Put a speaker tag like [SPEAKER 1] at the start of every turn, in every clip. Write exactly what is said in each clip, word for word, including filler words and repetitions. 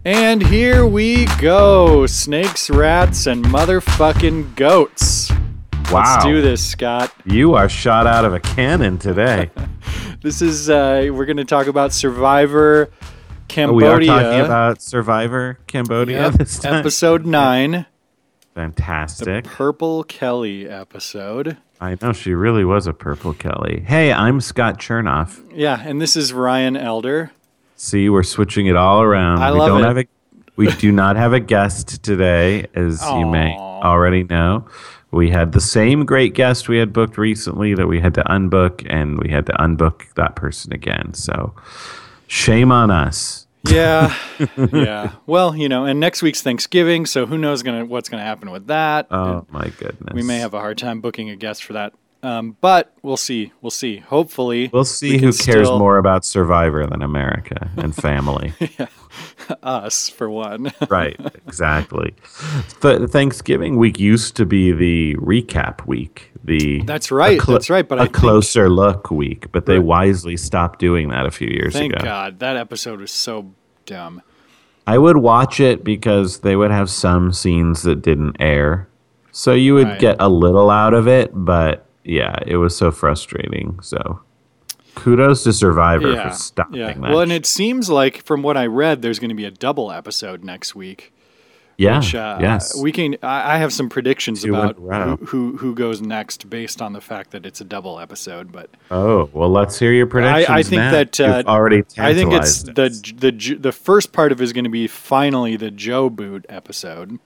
[SPEAKER 1] And here we go. Snakes, rats, and motherfucking goats.
[SPEAKER 2] Wow.
[SPEAKER 1] Let's do this, Scott.
[SPEAKER 2] You are shot out of a cannon today.
[SPEAKER 1] This is, uh, we're going to talk about Survivor Cambodia.
[SPEAKER 2] Oh, we are talking about Survivor Cambodia
[SPEAKER 1] Yep.
[SPEAKER 2] this time.
[SPEAKER 1] Episode nine.
[SPEAKER 2] Fantastic.
[SPEAKER 1] The Purple Kelly episode.
[SPEAKER 2] I know, she really was a Purple Kelly. Hey, I'm Scott Chernoff.
[SPEAKER 1] Yeah, and this is Ryan Elder.
[SPEAKER 2] See, we're switching it all around.
[SPEAKER 1] I
[SPEAKER 2] we
[SPEAKER 1] love
[SPEAKER 2] don't
[SPEAKER 1] it.
[SPEAKER 2] Have a, we do not have a guest today, as you may
[SPEAKER 1] Aw.
[SPEAKER 2] already know. We had the same great guest we had booked recently that we had to unbook, and we had to unbook that person again. So, shame on us.
[SPEAKER 1] Yeah, yeah. Well, you know, and next week's Thanksgiving, so who knows gonna what's going to happen with that.
[SPEAKER 2] Oh, my goodness.
[SPEAKER 1] We may have a hard time booking a guest for that. Um, but we'll see. We'll see. Hopefully.
[SPEAKER 2] We'll see
[SPEAKER 1] we
[SPEAKER 2] who
[SPEAKER 1] can
[SPEAKER 2] cares
[SPEAKER 1] still-
[SPEAKER 2] more about Survivor than America and family.
[SPEAKER 1] Yeah. Us, for one.
[SPEAKER 2] Right, exactly. Th- Thanksgiving week used to be the recap week. The
[SPEAKER 1] That's right.
[SPEAKER 2] a clo-
[SPEAKER 1] That's right. But
[SPEAKER 2] a
[SPEAKER 1] I think,
[SPEAKER 2] closer look week, but they
[SPEAKER 1] Right.
[SPEAKER 2] wisely stopped doing that a few years
[SPEAKER 1] thank
[SPEAKER 2] ago.
[SPEAKER 1] God. That episode was so dumb.
[SPEAKER 2] I would watch it because they would have some scenes that didn't air. So you would
[SPEAKER 1] Right.
[SPEAKER 2] get a little out of it, but yeah, it was so frustrating. So kudos to Survivor
[SPEAKER 1] Yeah.
[SPEAKER 2] for stopping
[SPEAKER 1] Yeah.
[SPEAKER 2] that.
[SPEAKER 1] Well, and it seems like, from what I read, there's going to be a double episode next week.
[SPEAKER 2] yeah,
[SPEAKER 1] Which, uh,
[SPEAKER 2] yes.
[SPEAKER 1] we can. I I have some predictions
[SPEAKER 2] Two in
[SPEAKER 1] about
[SPEAKER 2] a row.
[SPEAKER 1] who, who who goes next based on the fact that it's a double episode. But
[SPEAKER 2] Oh, well, let's hear your predictions.
[SPEAKER 1] I, I think
[SPEAKER 2] Matt.
[SPEAKER 1] that uh,
[SPEAKER 2] You've already
[SPEAKER 1] I think it's
[SPEAKER 2] tantalized
[SPEAKER 1] the
[SPEAKER 2] us.
[SPEAKER 1] the J- the first part of it is going to be finally the Joe boot episode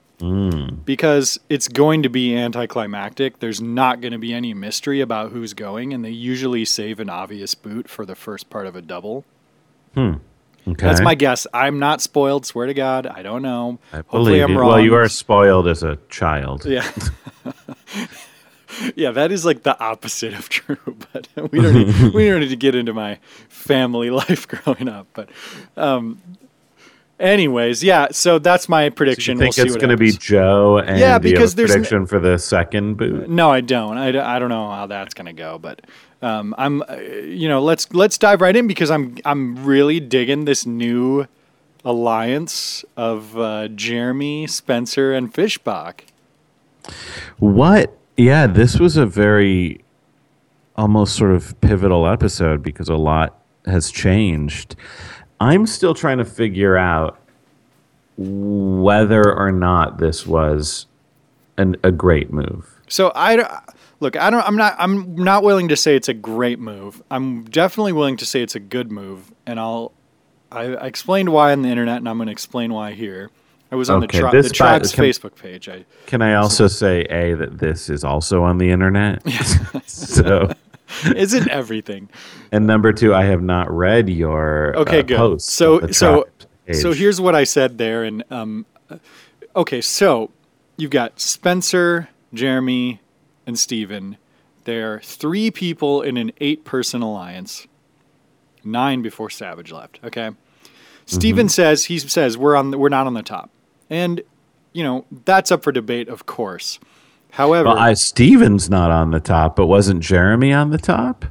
[SPEAKER 2] Mm.
[SPEAKER 1] because it's going to be anticlimactic. There's not going to be any mystery about who's going, and they usually save an obvious boot for the first part of a double.
[SPEAKER 2] Okay.
[SPEAKER 1] That's my guess. I'm not spoiled. Swear to God, I don't know.
[SPEAKER 2] I
[SPEAKER 1] Hopefully,
[SPEAKER 2] believe
[SPEAKER 1] I'm
[SPEAKER 2] you.
[SPEAKER 1] wrong.
[SPEAKER 2] Well, you are spoiled as a child.
[SPEAKER 1] Yeah. Yeah, that is like the opposite of true, but we don't need, we don't need to get into my family life growing up. But um, anyways, yeah, so that's my prediction.
[SPEAKER 2] You think
[SPEAKER 1] we'll see
[SPEAKER 2] it's
[SPEAKER 1] what
[SPEAKER 2] going to be
[SPEAKER 1] happens.
[SPEAKER 2] Joe and
[SPEAKER 1] Yeah,
[SPEAKER 2] do you have
[SPEAKER 1] because
[SPEAKER 2] a
[SPEAKER 1] there's n-
[SPEAKER 2] prediction for the second boot?
[SPEAKER 1] No, I don't. I, d- I don't know how that's going to go, but um, I'm uh, you know, let's let's dive right in because I'm I'm really digging this new alliance of uh, Jeremy, Spencer, and Fishbach.
[SPEAKER 2] What? Yeah, this was a very almost sort of pivotal episode because a lot has changed. I'm still trying to figure out whether or not this was an, a great move.
[SPEAKER 1] So I d- look. I don't. I'm not. I'm not willing to say it's a great move. I'm definitely willing to say it's a good move, and I'll. I, I explained why on the internet, and I'm going to explain why here. I was on
[SPEAKER 2] Okay,
[SPEAKER 1] the, tri-
[SPEAKER 2] this
[SPEAKER 1] the
[SPEAKER 2] by-
[SPEAKER 1] Tribes
[SPEAKER 2] can-
[SPEAKER 1] Facebook page. I
[SPEAKER 2] Can I also say, A, that this is also on the internet? so,
[SPEAKER 1] isn't everything.
[SPEAKER 2] and number two, I have not read your
[SPEAKER 1] Okay,
[SPEAKER 2] uh,
[SPEAKER 1] good.
[SPEAKER 2] post.
[SPEAKER 1] So
[SPEAKER 2] on the
[SPEAKER 1] so
[SPEAKER 2] Tribes
[SPEAKER 1] so
[SPEAKER 2] page.
[SPEAKER 1] here's what I said there, and um, okay, so you've got Spencer, Jeremy, and Steven. They're three people in an eight-person alliance. Nine before Savage left. Okay. Steven
[SPEAKER 2] Mm-hmm.
[SPEAKER 1] says he says we're on the, we're not on the top, and you know that's up for debate, of course. However,
[SPEAKER 2] Well, I, Steven's not on the top, but wasn't Jeremy on the top?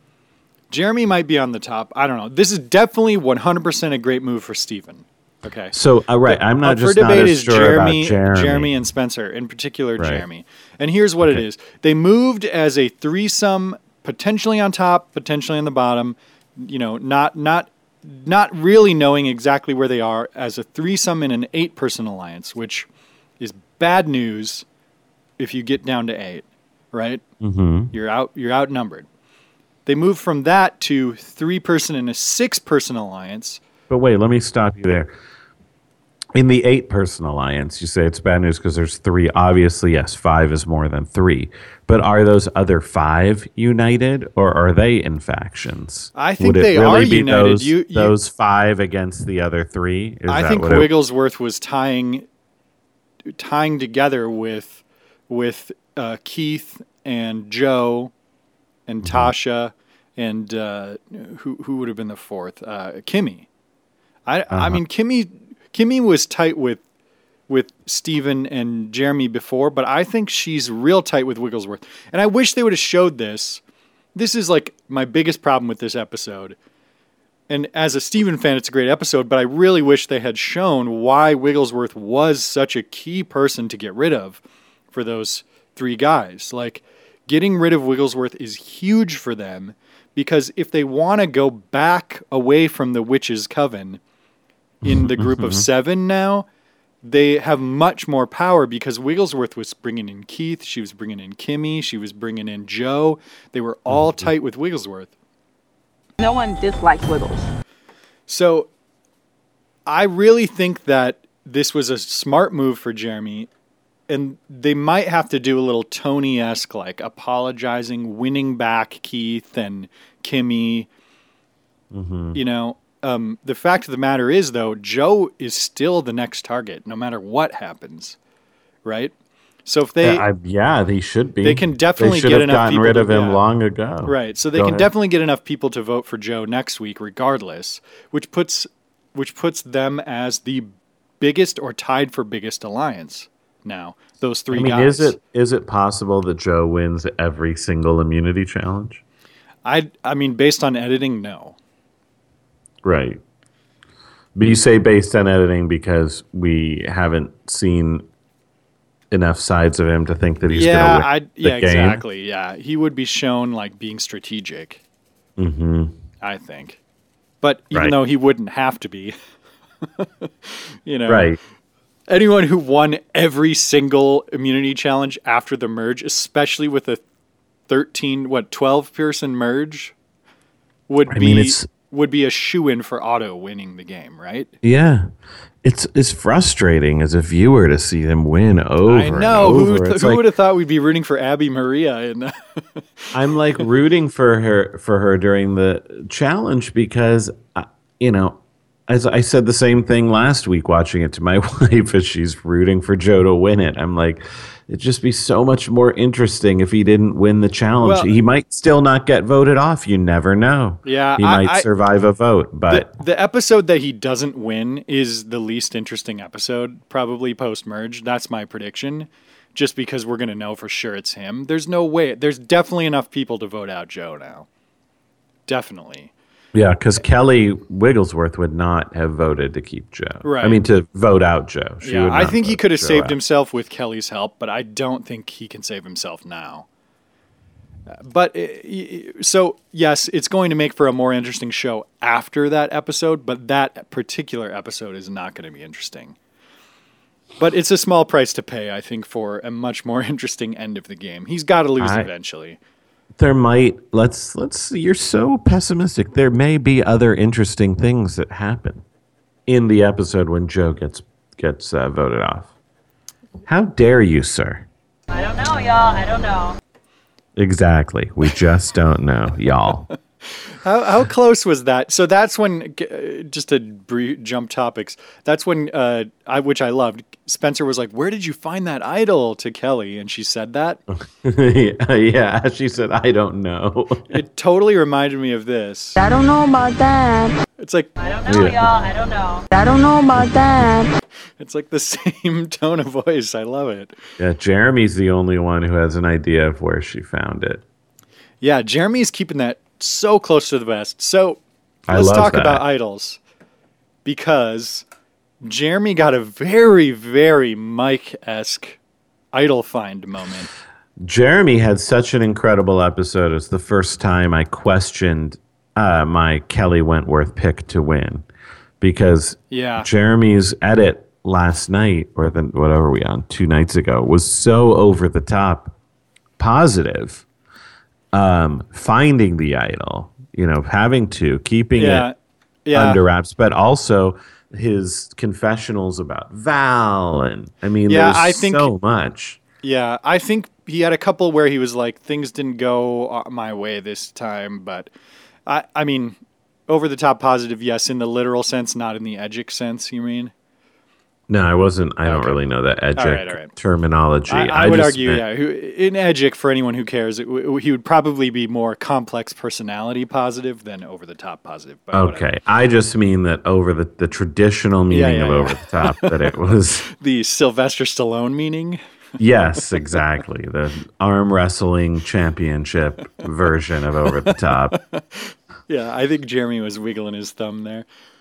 [SPEAKER 1] Jeremy might be on the top. I don't know. This is definitely one hundred percent a great move for Steven. Okay.
[SPEAKER 2] So, uh, right, I'm not
[SPEAKER 1] Up for
[SPEAKER 2] just not
[SPEAKER 1] debate
[SPEAKER 2] as
[SPEAKER 1] is
[SPEAKER 2] sure
[SPEAKER 1] Jeremy,
[SPEAKER 2] about Jeremy.
[SPEAKER 1] and Spencer, in particular
[SPEAKER 2] Right.
[SPEAKER 1] Jeremy. And here's what it
[SPEAKER 2] Okay.
[SPEAKER 1] is: they moved as a threesome, potentially on top, potentially on the bottom. You know, not not not really knowing exactly where they are as a threesome in an eight-person alliance, which is bad news if you get down to eight. Right?
[SPEAKER 2] Mm-hmm.
[SPEAKER 1] You're out. You're outnumbered. They moved from that to three-person in a six-person alliance.
[SPEAKER 2] But wait, let me stop you there. In the eight-person alliance, you say it's bad news because there's three. Obviously, yes, five is more than three. But are those other five united, or are they in factions?
[SPEAKER 1] I think
[SPEAKER 2] Would it
[SPEAKER 1] they
[SPEAKER 2] really
[SPEAKER 1] are
[SPEAKER 2] be
[SPEAKER 1] united.
[SPEAKER 2] Those,
[SPEAKER 1] You- you-
[SPEAKER 2] those five against the other three? Is
[SPEAKER 1] I
[SPEAKER 2] that
[SPEAKER 1] think
[SPEAKER 2] what it-
[SPEAKER 1] Wigglesworth was tying tying together with with uh, Keith and Joe and
[SPEAKER 2] Mm-hmm.
[SPEAKER 1] Tasha and uh, who who would have been the fourth? Uh, Kimmy. I I
[SPEAKER 2] Uh-huh.
[SPEAKER 1] mean Kimmy Kimmy was tight with with Steven and Jeremy before, but I think she's real tight with Wigglesworth. And I wish they would have showed this. This is like my biggest problem with this episode. and as a Steven fan, it's a great episode, but I really wish they had shown why Wigglesworth was such a key person to get rid of for those three guys. Like, getting rid of Wigglesworth is huge for them, because if they want to go back away from the Witches' Coven in the group of seven now, they have much more power, because Wigglesworth was bringing in Keith, she was bringing in Kimmy, she was bringing in Joe. They were all tight with Wigglesworth.
[SPEAKER 3] No one dislikes Wiggles.
[SPEAKER 1] So I really think that this was a smart move for Jeremy, and they might have to do a little Tony-esque, like apologizing, winning back Keith and Kimmy. Mm-hmm. You know, um, the fact of the matter is, though, Joe is still the next target, no matter what happens, right? So if they,
[SPEAKER 2] yeah, I, yeah, they should be.
[SPEAKER 1] They can definitely
[SPEAKER 2] they
[SPEAKER 1] get enough
[SPEAKER 2] gotten
[SPEAKER 1] people
[SPEAKER 2] rid
[SPEAKER 1] to,
[SPEAKER 2] of him
[SPEAKER 1] yeah.
[SPEAKER 2] long ago.
[SPEAKER 1] Right. So they
[SPEAKER 2] Go
[SPEAKER 1] can
[SPEAKER 2] ahead.
[SPEAKER 1] definitely get enough people to vote for Joe next week, regardless, which puts which puts them as the biggest or tied for biggest alliance now. Those three
[SPEAKER 2] I mean,
[SPEAKER 1] guys.
[SPEAKER 2] is it is it possible that Joe wins every single immunity challenge?
[SPEAKER 1] I I mean, based on editing, no.
[SPEAKER 2] Right. But you say based on editing because we haven't seen enough sides of him to think that he's
[SPEAKER 1] yeah,
[SPEAKER 2] going to win
[SPEAKER 1] I,
[SPEAKER 2] the
[SPEAKER 1] yeah,
[SPEAKER 2] game.
[SPEAKER 1] exactly. Yeah, he would be shown like being strategic.
[SPEAKER 2] Mm-hmm.
[SPEAKER 1] I think, but even
[SPEAKER 2] Right.
[SPEAKER 1] though he wouldn't have to be, you know,
[SPEAKER 2] Right.
[SPEAKER 1] anyone who won every single immunity challenge after the merge, especially with a thirteen, what, twelve person merge, would
[SPEAKER 2] I
[SPEAKER 1] be
[SPEAKER 2] mean, it's-
[SPEAKER 1] would be a shoo-in for Otto winning the game, right?
[SPEAKER 2] Yeah. It's it's frustrating as a viewer to see them win over
[SPEAKER 1] I know.
[SPEAKER 2] and
[SPEAKER 1] Who,
[SPEAKER 2] over.
[SPEAKER 1] th-
[SPEAKER 2] It's
[SPEAKER 1] who
[SPEAKER 2] like,
[SPEAKER 1] would have thought we'd be rooting for Abby Maria? And
[SPEAKER 2] I'm like rooting for her for her during the challenge because, uh, you know, as I said the same thing last week watching it to my wife as she's rooting for Joe to win it. I'm like, it'd just be so much more interesting if he didn't win the challenge.
[SPEAKER 1] Well,
[SPEAKER 2] he might still not get voted off. You never know.
[SPEAKER 1] Yeah,
[SPEAKER 2] he
[SPEAKER 1] I-
[SPEAKER 2] might
[SPEAKER 1] I-
[SPEAKER 2] survive a vote, but
[SPEAKER 1] the, the episode that he doesn't win is the least interesting episode, probably post-merge. That's my prediction, just because we're going to know for sure it's him. There's no way. There's definitely enough people to vote out Joe now. Definitely.
[SPEAKER 2] yeah, because Kelly Wigglesworth would not have voted to keep Joe.
[SPEAKER 1] Right.
[SPEAKER 2] I mean, to vote out Joe. She
[SPEAKER 1] Yeah,
[SPEAKER 2] would
[SPEAKER 1] I
[SPEAKER 2] not
[SPEAKER 1] think he
[SPEAKER 2] vote
[SPEAKER 1] could have
[SPEAKER 2] Joe
[SPEAKER 1] saved
[SPEAKER 2] out.
[SPEAKER 1] himself with Kelly's help, but I don't think he can save himself now. Uh, But uh, y- y- so yes, it's going to make for a more interesting show after that episode, but that particular episode is not going to be interesting. But it's a small price to pay, I think, for a much more interesting end of the game. He's got to lose
[SPEAKER 2] I-
[SPEAKER 1] eventually.
[SPEAKER 2] There might let's let's you're so pessimistic. There may be other interesting things that happen in the episode when Joe gets gets uh, voted off. How dare you, sir?
[SPEAKER 3] I don't know, y'all. I don't know.
[SPEAKER 2] Exactly. We just don't know, y'all.
[SPEAKER 1] How how close was that? So that's when, uh, just to brief, jump topics. That's when uh, I which I loved. Spencer was like, "Where did you find that idol?" to Kelly, and she said that.
[SPEAKER 2] Yeah, she said, I don't know.
[SPEAKER 1] It totally reminded me of this.
[SPEAKER 4] I don't know about that.
[SPEAKER 1] It's like
[SPEAKER 3] I don't know,
[SPEAKER 2] Yeah.
[SPEAKER 3] y'all. I don't know.
[SPEAKER 4] I don't know about that.
[SPEAKER 1] it's like the same tone of voice. I love it.
[SPEAKER 2] Yeah, Jeremy's the only one who has an idea of where she found it.
[SPEAKER 1] Yeah, Jeremy's keeping that so close to the vest. So
[SPEAKER 2] I
[SPEAKER 1] let's
[SPEAKER 2] love
[SPEAKER 1] talk
[SPEAKER 2] that.
[SPEAKER 1] about idols, because Jeremy got a very, very Mike-esque idol find moment.
[SPEAKER 2] Jeremy had such an incredible episode. It's the first time I questioned uh, my Kelly Wentworth pick to win, because
[SPEAKER 1] Yeah.
[SPEAKER 2] Jeremy's edit last night, or the, whatever we on, two nights ago, was so over the top positive. Um, finding the idol, you know, having to, keeping
[SPEAKER 1] Yeah.
[SPEAKER 2] it
[SPEAKER 1] Yeah.
[SPEAKER 2] under wraps, but also his confessionals about Val. And I mean,
[SPEAKER 1] Yeah,
[SPEAKER 2] there's
[SPEAKER 1] I think-
[SPEAKER 2] so much.
[SPEAKER 1] Yeah, I think he had a couple where he was like, things didn't go uh, my way this time, but I, I mean, over the top positive, yes, in the literal sense, not in the edgic sense. You mean?
[SPEAKER 2] No, I wasn't. I don't
[SPEAKER 1] Okay.
[SPEAKER 2] really know that edgic
[SPEAKER 1] All right, all right.
[SPEAKER 2] terminology.
[SPEAKER 1] I, I would
[SPEAKER 2] just
[SPEAKER 1] argue,
[SPEAKER 2] meant-
[SPEAKER 1] yeah, who, in edgic, for anyone who cares, it, w- he would probably be more complex personality positive than over the top positive. But whatever.
[SPEAKER 2] Okay, I just mean that over the, the traditional meaning
[SPEAKER 1] yeah,
[SPEAKER 2] of
[SPEAKER 1] yeah.
[SPEAKER 2] over the top, that it was.
[SPEAKER 1] The Sylvester Stallone meaning.
[SPEAKER 2] Yes, exactly. The arm wrestling championship version of over the top.
[SPEAKER 1] Yeah, I think Jeremy was wiggling his thumb there.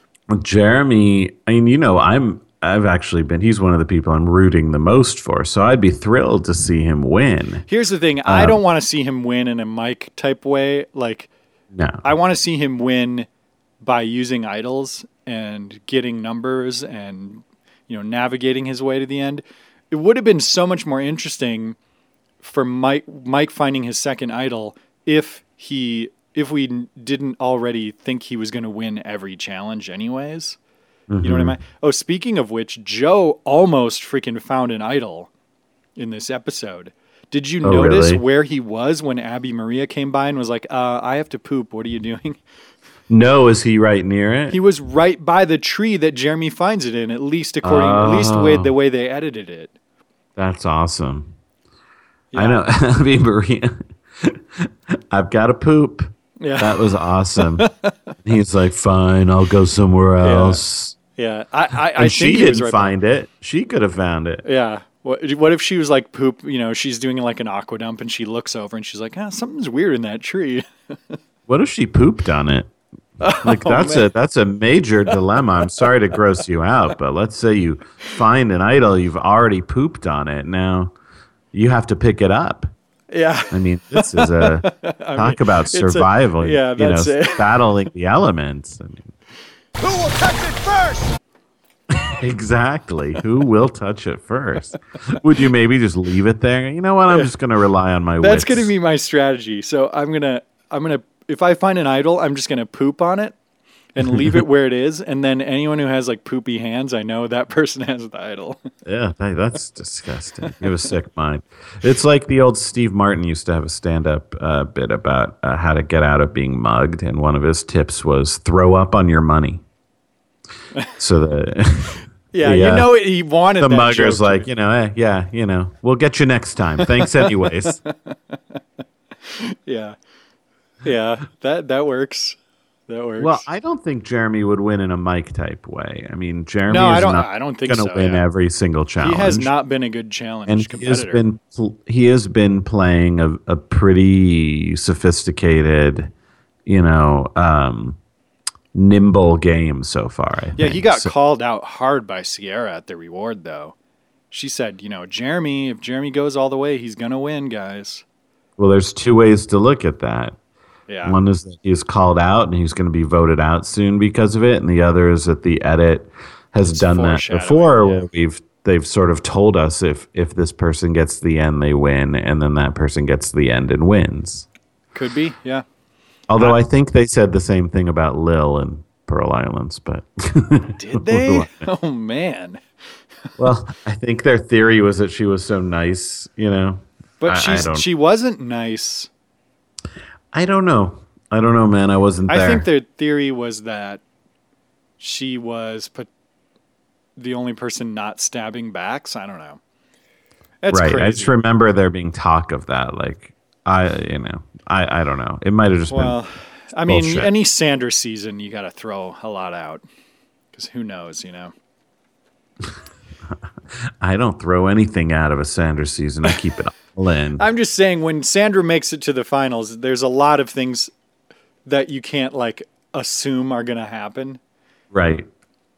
[SPEAKER 2] Jeremy, I mean, you know, I'm I've actually been he's one of the people I'm rooting the most for, so I'd be thrilled to see him win.
[SPEAKER 1] Here's the thing, I
[SPEAKER 2] Um,
[SPEAKER 1] don't want to see him win in a Mike type way. Like
[SPEAKER 2] No.
[SPEAKER 1] I want to see him win by using idols and getting numbers and, you know, navigating his way to the end. It would have been so much more interesting for Mike Mike finding his second idol if he if we n- didn't already think he was going to win every challenge anyways. You know what I mean? Oh, speaking of which, Joe almost freaking found an idol in this episode. Did you
[SPEAKER 2] Oh,
[SPEAKER 1] notice
[SPEAKER 2] really?
[SPEAKER 1] where he was when Abby Maria came by and was like, uh, I have to poop. What are you doing?
[SPEAKER 2] No, is he right near it?
[SPEAKER 1] He was right by the tree that Jeremy finds it in, at least according, at least the way,
[SPEAKER 2] Oh.
[SPEAKER 1] the way they edited it.
[SPEAKER 2] That's awesome. I
[SPEAKER 1] Yeah.
[SPEAKER 2] know. I mean, Maria, I've got to poop.
[SPEAKER 1] Yeah.
[SPEAKER 2] That was awesome. He's like, fine, I'll go somewhere else.
[SPEAKER 1] Yeah. I, I, I
[SPEAKER 2] And
[SPEAKER 1] think
[SPEAKER 2] she
[SPEAKER 1] he was
[SPEAKER 2] didn't
[SPEAKER 1] right
[SPEAKER 2] find it. She could have found it.
[SPEAKER 1] by- Yeah. What, what if she was like poop, you know, she's doing like an aqua dump and she looks over and she's like, ah, something's weird in that tree.
[SPEAKER 2] What if she pooped on it? Like
[SPEAKER 1] Oh,
[SPEAKER 2] that's
[SPEAKER 1] man.
[SPEAKER 2] a that's a major dilemma. I'm sorry to gross you out, but let's say you find an idol, you've already pooped on it. Now you have to pick it up.
[SPEAKER 1] Yeah.
[SPEAKER 2] I mean, this is a talk about
[SPEAKER 1] it's a-
[SPEAKER 2] survival.
[SPEAKER 1] yeah,
[SPEAKER 2] you know,
[SPEAKER 1] that's it.
[SPEAKER 2] battling the elements. I mean,
[SPEAKER 5] Who will touch it first?
[SPEAKER 2] exactly. Who will touch it first? Would you maybe just leave it there? You know what? I'm just going to rely on my
[SPEAKER 1] That's
[SPEAKER 2] wits.
[SPEAKER 1] going to be my strategy. So I'm going to, I'm going to, if I find an idol, I'm just going to poop on it and leave it where it is. And then anyone who has like poopy hands, I know that person has the idol.
[SPEAKER 2] Yeah, that- that's disgusting. You have a sick mind. It's like the old Steve Martin used to have a stand-up uh, bit about uh, how to get out of being mugged, and one of his tips was throw up on your money. So the
[SPEAKER 1] Yeah,
[SPEAKER 2] The,
[SPEAKER 1] you
[SPEAKER 2] uh,
[SPEAKER 1] know he wanted
[SPEAKER 2] the
[SPEAKER 1] that
[SPEAKER 2] mugger's
[SPEAKER 1] joke
[SPEAKER 2] like,
[SPEAKER 1] to-
[SPEAKER 2] you know, eh, yeah, you know, we'll get you next time. Thanks anyways.
[SPEAKER 1] yeah, yeah, that that works. That works.
[SPEAKER 2] Well, I don't think Jeremy would win in a Mike type way. I mean, Jeremy
[SPEAKER 1] No, I
[SPEAKER 2] is
[SPEAKER 1] don't-
[SPEAKER 2] not
[SPEAKER 1] I don't think
[SPEAKER 2] going to
[SPEAKER 1] so,
[SPEAKER 2] win
[SPEAKER 1] yeah.
[SPEAKER 2] every single
[SPEAKER 1] he
[SPEAKER 2] challenge.
[SPEAKER 1] has not been a good challenge
[SPEAKER 2] and he
[SPEAKER 1] competitor.
[SPEAKER 2] has been pl- he has been playing a, a pretty sophisticated, you know, um, nimble game so far. I
[SPEAKER 1] Yeah,
[SPEAKER 2] think.
[SPEAKER 1] he got
[SPEAKER 2] So-
[SPEAKER 1] called out hard by Sierra at the reward, though. She said, you know, Jeremy, if Jeremy goes all the way, he's going to win, guys.
[SPEAKER 2] Well, there's two ways to look at that.
[SPEAKER 1] Yeah.
[SPEAKER 2] One is that he's called out and he's going to be voted out soon because of it, and the other is that the edit has
[SPEAKER 1] It's
[SPEAKER 2] done that
[SPEAKER 1] foreshadowing,
[SPEAKER 2] before,
[SPEAKER 1] yeah.
[SPEAKER 2] where we've they've sort of told us if if this person gets to the end, they win, and then that person gets to the end and wins.
[SPEAKER 1] Could be, yeah.
[SPEAKER 2] Although I think they said the same thing about Lil and Pearl Islands, but
[SPEAKER 1] Did they? Oh, man.
[SPEAKER 2] well, I think their theory was that she was so nice, you know.
[SPEAKER 1] But
[SPEAKER 2] I- I
[SPEAKER 1] she's
[SPEAKER 2] don't-
[SPEAKER 1] she wasn't nice.
[SPEAKER 2] I don't know. I don't know, man. I wasn't there.
[SPEAKER 1] I think their theory was that she was put the only person not stabbing back. So I don't know. That's
[SPEAKER 2] right.
[SPEAKER 1] crazy.
[SPEAKER 2] I just remember there being talk of that. Like, I, you know, I, I don't know. It might have just
[SPEAKER 1] well,
[SPEAKER 2] been.
[SPEAKER 1] I mean,
[SPEAKER 2] bullshit.
[SPEAKER 1] any Sanders season, you got to throw a lot out because who knows, you know.
[SPEAKER 2] I don't throw anything out of a Sanders season. I keep it all in.
[SPEAKER 1] I'm just saying when Sandra makes it to the finals, there's a lot of things that you can't like assume are going to happen.
[SPEAKER 2] Right.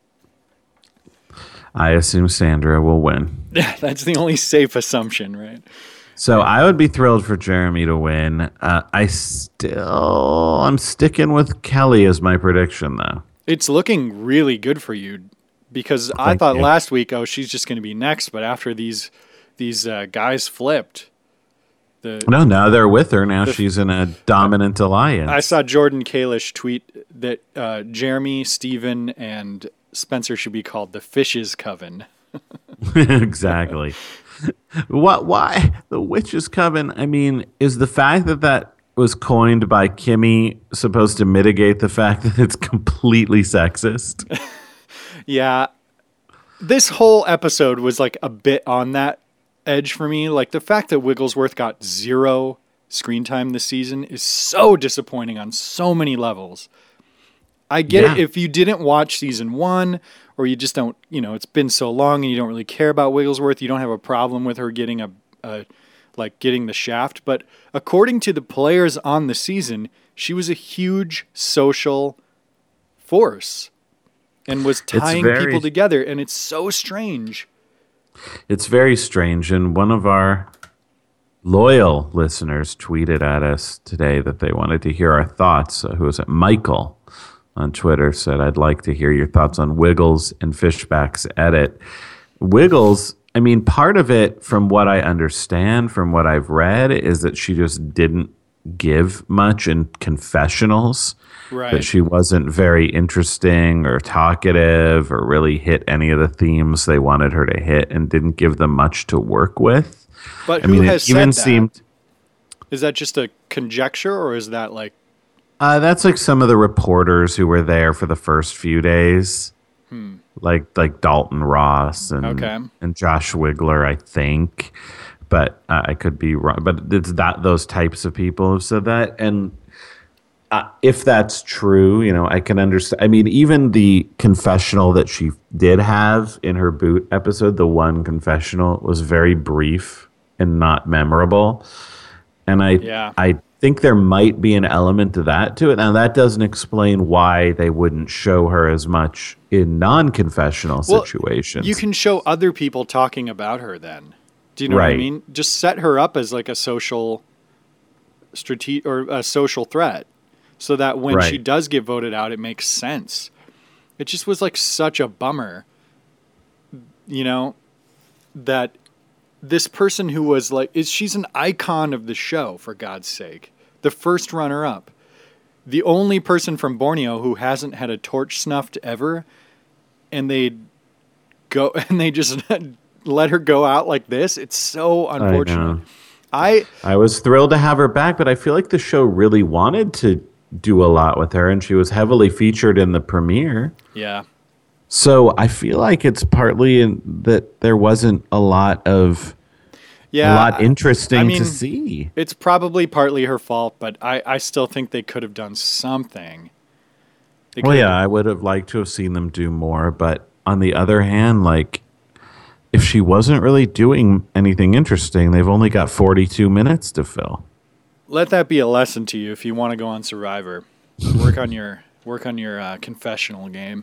[SPEAKER 2] I assume Sandra will win.
[SPEAKER 1] Yeah, that's the only safe assumption, right?
[SPEAKER 2] So I would be thrilled for Jeremy to win. Uh, I still, I'm sticking with Kelly as my prediction, though.
[SPEAKER 1] It's looking really good for you because I
[SPEAKER 2] Thank
[SPEAKER 1] thought
[SPEAKER 2] you.
[SPEAKER 1] last week, oh, she's just going to be next, but after these these uh, guys flipped, the
[SPEAKER 2] No, now they're with her. Now
[SPEAKER 1] The-
[SPEAKER 2] she's in a dominant alliance.
[SPEAKER 1] I saw Jordan Kalish tweet that uh, Jeremy, Steven, and Spencer should be called the Fishes Coven.
[SPEAKER 2] exactly. What? Why the witch's coven? I mean, is the fact that that was coined by Kimmy supposed to mitigate the fact that it's completely sexist?
[SPEAKER 1] Yeah. This whole episode was like a bit on that edge for me. Like the fact that Wigglesworth got zero screen time this season is so disappointing on so many levels. I get
[SPEAKER 2] Yeah.
[SPEAKER 1] it if you didn't watch season one or you just don't, you know, it's been so long and you don't really care about Wigglesworth. You don't have a problem with her getting a, a like getting the shaft. But according to the players on the season, she was a huge social force and was tying
[SPEAKER 2] very-
[SPEAKER 1] people together. And it's so strange.
[SPEAKER 2] It's very strange. And one of our loyal listeners tweeted at us today that they wanted to hear our thoughts. Uh, who was it? Michael on Twitter said, I'd like to hear your thoughts on Wiggles and Fishback's edit. Wiggles, I mean, part of it, from what I understand, from what I've read, is that she just didn't give much in confessionals.
[SPEAKER 1] Right.
[SPEAKER 2] That she wasn't very interesting or talkative or really hit any of the themes they wanted her to hit, and didn't give them much to work with.
[SPEAKER 1] But
[SPEAKER 2] I
[SPEAKER 1] who
[SPEAKER 2] mean,
[SPEAKER 1] has
[SPEAKER 2] it
[SPEAKER 1] said
[SPEAKER 2] even
[SPEAKER 1] that?
[SPEAKER 2] seemed
[SPEAKER 1] Is that just a conjecture, or is that like...
[SPEAKER 2] uh, that's like some of the reporters who were there for the first few days,
[SPEAKER 1] Hmm.
[SPEAKER 2] like like Dalton Ross and
[SPEAKER 1] Okay.
[SPEAKER 2] and Josh Wigler, I think. But uh, I could be wrong. But it's that those types of people who said that. And uh, if that's true, you know, I can understand. I mean, even the confessional that she did have in her boot episode, the one confessional, was very brief and not memorable. And I,
[SPEAKER 1] Yeah.
[SPEAKER 2] I think there might be an element to that to it. Now, that doesn't explain why they wouldn't show her as much in non-confessional
[SPEAKER 1] Well,
[SPEAKER 2] situations.
[SPEAKER 1] You can show other people talking about her then. Do you know what I
[SPEAKER 2] Right.
[SPEAKER 1] mean? Just set her up as like a social strate- or a social threat, so that when she
[SPEAKER 2] Right.
[SPEAKER 1] does get voted out, it makes sense. It just was like such a bummer, you know, that this person who was like, is she's an icon of the show, for God's sake. The first runner up. The only person from Borneo who hasn't had a torch snuffed ever, and they go and they just let her go out like this. It's so unfortunate.
[SPEAKER 2] know.
[SPEAKER 1] I,
[SPEAKER 2] I was thrilled to have her back, but I feel like the show really wanted to do a lot with her, and she was heavily featured in the premiere.
[SPEAKER 1] yeah.
[SPEAKER 2] So I feel like it's partly in that there wasn't a lot of
[SPEAKER 1] Yeah.
[SPEAKER 2] a lot interesting
[SPEAKER 1] I mean,
[SPEAKER 2] to see.
[SPEAKER 1] It's probably partly her fault, but I, I still think they could have done something. They
[SPEAKER 2] Well,
[SPEAKER 1] could-
[SPEAKER 2] yeah, I would have liked to have seen them do more, but on the other hand, like, if she wasn't really doing anything interesting, they've only got forty-two minutes to fill.
[SPEAKER 1] Let that be a lesson to you if you want to go on Survivor. Work on your work on your uh, confessional game.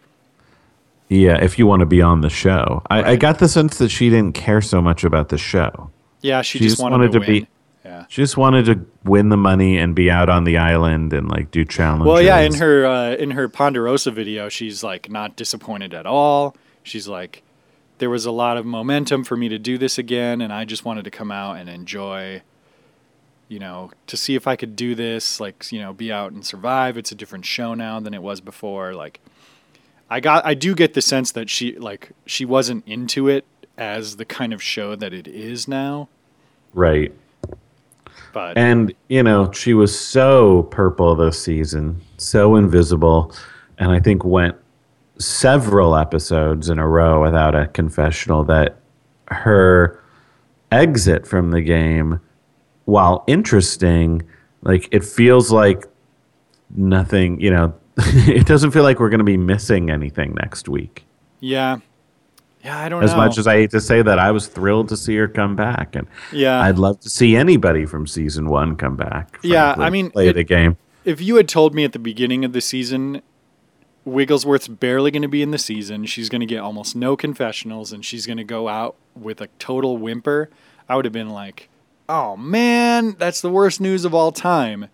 [SPEAKER 2] Yeah, if you want to be on the show. I, I
[SPEAKER 1] Right.
[SPEAKER 2] got the sense that she didn't care so much about the show.
[SPEAKER 1] Yeah, she,
[SPEAKER 2] She
[SPEAKER 1] just,
[SPEAKER 2] just
[SPEAKER 1] wanted,
[SPEAKER 2] wanted
[SPEAKER 1] to,
[SPEAKER 2] to be-
[SPEAKER 1] win. Yeah.
[SPEAKER 2] She just wanted to win the money and be out on the island and like do challenges.
[SPEAKER 1] Well, yeah, in her uh, in her Ponderosa video, she's like not disappointed at all. She's like, there was a lot of momentum for me to do this again, and I just wanted to come out and enjoy, you know, to see if I could do this, like, you know, be out and survive. It's a different show now than it was before. Like, I got, I do get the sense that she, like, she wasn't into it as the kind of show that it is now.
[SPEAKER 2] Right.
[SPEAKER 1] But
[SPEAKER 2] And, you know, she was so purple this season, so invisible, and I think went several episodes in a row without a confessional that her exit from the game, while interesting, like it feels like nothing, you know, it doesn't feel like we're going to be missing anything next week.
[SPEAKER 1] yeah, yeah, I don't
[SPEAKER 2] As
[SPEAKER 1] know.
[SPEAKER 2] much as I hate to say that, I was thrilled to see her come back, and
[SPEAKER 1] yeah,
[SPEAKER 2] I'd love to see anybody from season one come back.
[SPEAKER 1] Yeah,
[SPEAKER 2] frankly,
[SPEAKER 1] I mean,
[SPEAKER 2] play
[SPEAKER 1] it-
[SPEAKER 2] the game.
[SPEAKER 1] if you had told me at the beginning of the season Wigglesworth's barely going to be in the season, she's going to get almost no confessionals, and she's going to go out with a total whimper, I would have been like, oh man, that's the worst news of all time.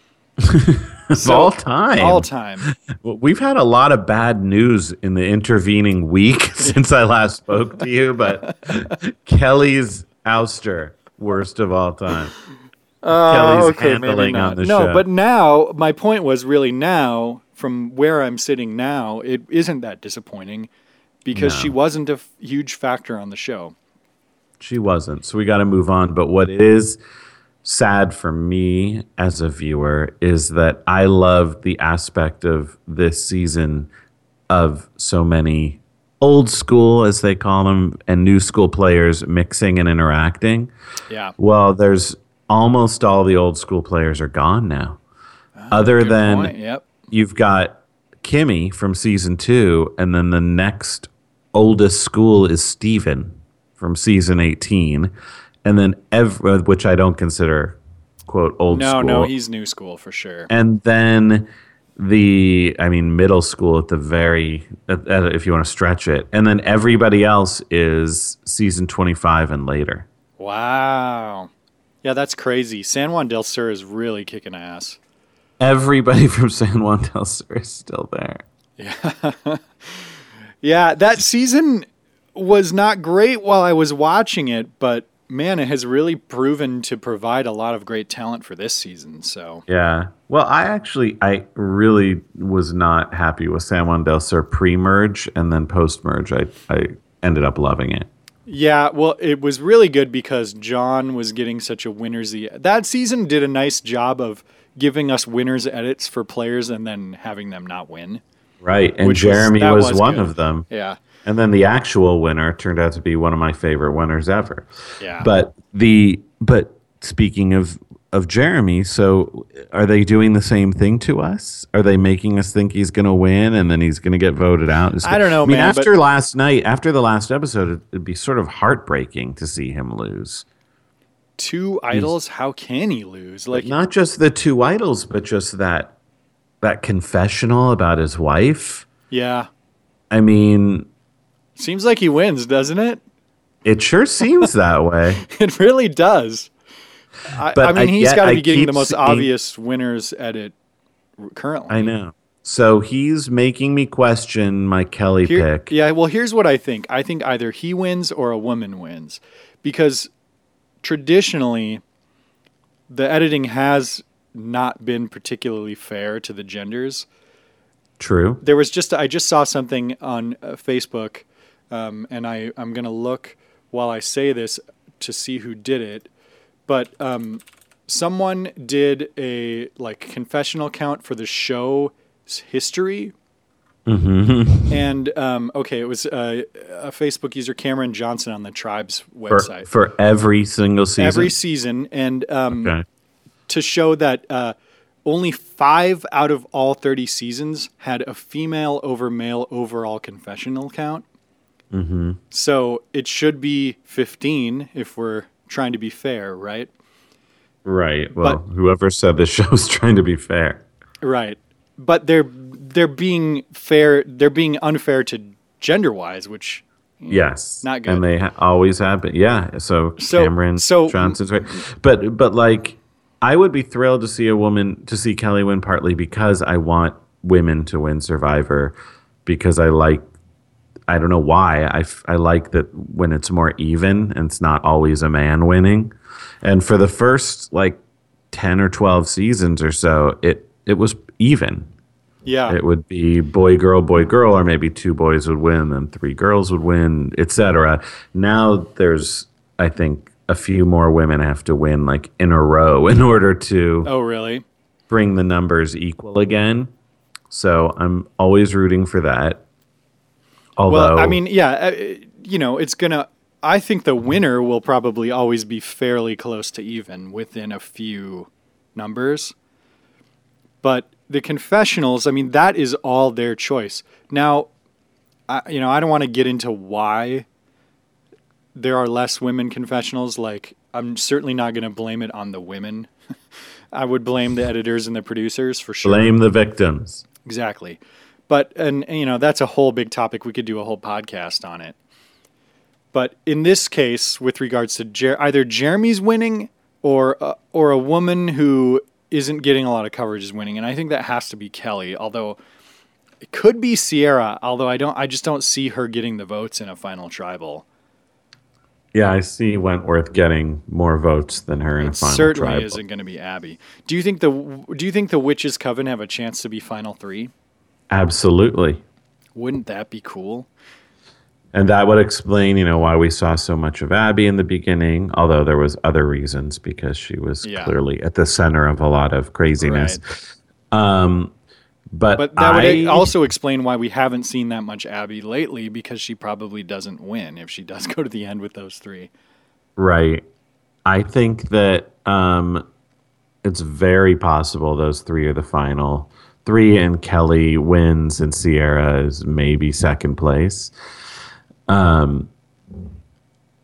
[SPEAKER 2] Of
[SPEAKER 1] So-
[SPEAKER 2] all time.
[SPEAKER 1] All time.
[SPEAKER 2] Well, we've had a lot of bad news in the intervening week since I last spoke to you, but Kelly's ouster, worst of all time. Kelly's handling on the
[SPEAKER 1] no,
[SPEAKER 2] show.
[SPEAKER 1] but now, my point was really now, from where I'm sitting now, it isn't that disappointing because
[SPEAKER 2] No.
[SPEAKER 1] she wasn't a f- huge factor on the show.
[SPEAKER 2] She wasn't, so we got to move on. But what is sad for me as a viewer is that I love the aspect of this season of so many old school, as they call them, and new school players mixing and interacting.
[SPEAKER 1] Yeah.
[SPEAKER 2] Well, there's almost all the old school players are gone now. Other
[SPEAKER 1] Good
[SPEAKER 2] than
[SPEAKER 1] point. Yep.
[SPEAKER 2] you've got Kimmy from season two, and then the next oldest school is Steven from season eighteen. and then every, which I don't consider quote old
[SPEAKER 1] No,
[SPEAKER 2] school.
[SPEAKER 1] no, he's new school for sure.
[SPEAKER 2] And then the, I mean, middle school at the very, at, at, if you want to stretch it. And then everybody else is season twenty-five and later.
[SPEAKER 1] Wow. Yeah, that's crazy. San Juan del Sur is really kicking ass.
[SPEAKER 2] Everybody from San Juan del Sur is still there.
[SPEAKER 1] Yeah. Yeah, that season was not great while I was watching it, but man, it has really proven to provide a lot of great talent for this season. So
[SPEAKER 2] Yeah. Well, I actually, I really was not happy with San Juan del Sur pre-merge, and then post-merge, I, I ended up loving it.
[SPEAKER 1] yeah, well, it was really good because John was getting such a winner's e- that season did a nice job of giving us winners edits for players and then having them not win.
[SPEAKER 2] Right. And
[SPEAKER 1] Which was-
[SPEAKER 2] Jeremy
[SPEAKER 1] that
[SPEAKER 2] was,
[SPEAKER 1] was
[SPEAKER 2] one
[SPEAKER 1] good.
[SPEAKER 2] of them.
[SPEAKER 1] Yeah.
[SPEAKER 2] And then the actual winner turned out to be one of my favorite winners ever.
[SPEAKER 1] Yeah.
[SPEAKER 2] But the but speaking of of Jeremy, so are they doing the same thing to us? Are they making us think he's going to win and then he's going to get voted out? It's-
[SPEAKER 1] I don't know,
[SPEAKER 2] I mean,
[SPEAKER 1] man,
[SPEAKER 2] after
[SPEAKER 1] but-
[SPEAKER 2] last night, after the last episode, it, it'd be sort of heartbreaking to see him lose.
[SPEAKER 1] Two idols, how can he lose? Like
[SPEAKER 2] Not just the two idols, but just that that confessional about his wife.
[SPEAKER 1] yeah.
[SPEAKER 2] I mean,
[SPEAKER 1] Seems like he wins, doesn't it?
[SPEAKER 2] it sure seems that way.
[SPEAKER 1] It really does. I,
[SPEAKER 2] But
[SPEAKER 1] I mean,
[SPEAKER 2] I-
[SPEAKER 1] he's
[SPEAKER 2] yet
[SPEAKER 1] got to
[SPEAKER 2] I
[SPEAKER 1] be getting
[SPEAKER 2] keep
[SPEAKER 1] the most
[SPEAKER 2] seeing-
[SPEAKER 1] obvious winners edit currently.
[SPEAKER 2] I know. So he's making me question my Kelly
[SPEAKER 1] Here-
[SPEAKER 2] pick.
[SPEAKER 1] Yeah, well, here's what I think. I think either he wins or a woman wins. Because traditionally, the editing has not been particularly fair to the genders.
[SPEAKER 2] True.
[SPEAKER 1] There was just, I just saw something on uh, Facebook, um, and I, I'm going to look while I say this to see who did it. But um, someone did a like confessional count for the show's history.
[SPEAKER 2] Mm-hmm.
[SPEAKER 1] And um, okay, it was uh, a Facebook user, Cameron Johnson, on the Tribe's
[SPEAKER 2] For,
[SPEAKER 1] website.
[SPEAKER 2] for every single season.
[SPEAKER 1] Every season, and um,
[SPEAKER 2] Okay.
[SPEAKER 1] to show that uh, only five out of all thirty seasons had a female over male overall confessional count.
[SPEAKER 2] Mm-hmm.
[SPEAKER 1] So it should be fifteen if we're trying to be fair, right?
[SPEAKER 2] Right. Well,
[SPEAKER 1] But-
[SPEAKER 2] whoever said the show's trying to be fair.
[SPEAKER 1] Right. But they're they're being fair. They're being unfair to gender wise, which
[SPEAKER 2] Yes.
[SPEAKER 1] Not good.
[SPEAKER 2] And they ha- always have been. Yeah. So,
[SPEAKER 1] So-
[SPEAKER 2] Cameron
[SPEAKER 1] so-
[SPEAKER 2] Johnson's right. But, but like, I would be thrilled to see a woman, to see Kelly win, partly because I want women to win Survivor, because I like, I don't know why, I, f- I like that when it's more even and it's not always a man winning. And for the first like ten or twelve seasons or so, it, it was even.
[SPEAKER 1] yeah,
[SPEAKER 2] It would be boy, girl, boy, girl, or maybe two boys would win, then three girls would win, et cetera. Now there's, I think, a few more women have to win like in a row in order to
[SPEAKER 1] oh really?
[SPEAKER 2] bring the numbers equal again. So I'm always rooting for that. Although,
[SPEAKER 1] Well, I mean, yeah, uh, you know, it's gonna. I think the winner will probably always be fairly close to even within a few numbers. But the confessionals, I mean, that is all their choice. Now, I, you know, I don't want to get into why there are less women confessionals. Like, I'm certainly not going to blame it on the women. I would blame the editors and the producers for sure.
[SPEAKER 2] blame the victims.
[SPEAKER 1] Exactly. But, and, and, you know, that's a whole big topic. We could do a whole podcast on it. But in this case, with regards to Jer- either Jeremy's winning or uh, or a woman who isn't getting a lot of coverage is winning, and I think that has to be Kelly. Although it could be Sierra. Although I don't, I just don't see her getting the votes in a final tribal.
[SPEAKER 2] Yeah, I see Wentworth getting more votes than her in a
[SPEAKER 1] It
[SPEAKER 2] final
[SPEAKER 1] certainly
[SPEAKER 2] tribal.
[SPEAKER 1] isn't going to be Abby. Do you think the Do you think the Witches Coven have a chance to be final three?
[SPEAKER 2] Absolutely.
[SPEAKER 1] Wouldn't that be cool?
[SPEAKER 2] And that would explain, you know, why we saw so much of Abby in the beginning, although there was other reasons because she was
[SPEAKER 1] Yeah.
[SPEAKER 2] clearly at the center of a lot of craziness. Um, but
[SPEAKER 1] But that
[SPEAKER 2] I,
[SPEAKER 1] would also explain why we haven't seen that much Abby lately, because she probably doesn't win if she does go to the end with those three.
[SPEAKER 2] right. I think that um, it's very possible those three are the final three, and Kelly wins, and Sierra is maybe second place. Um,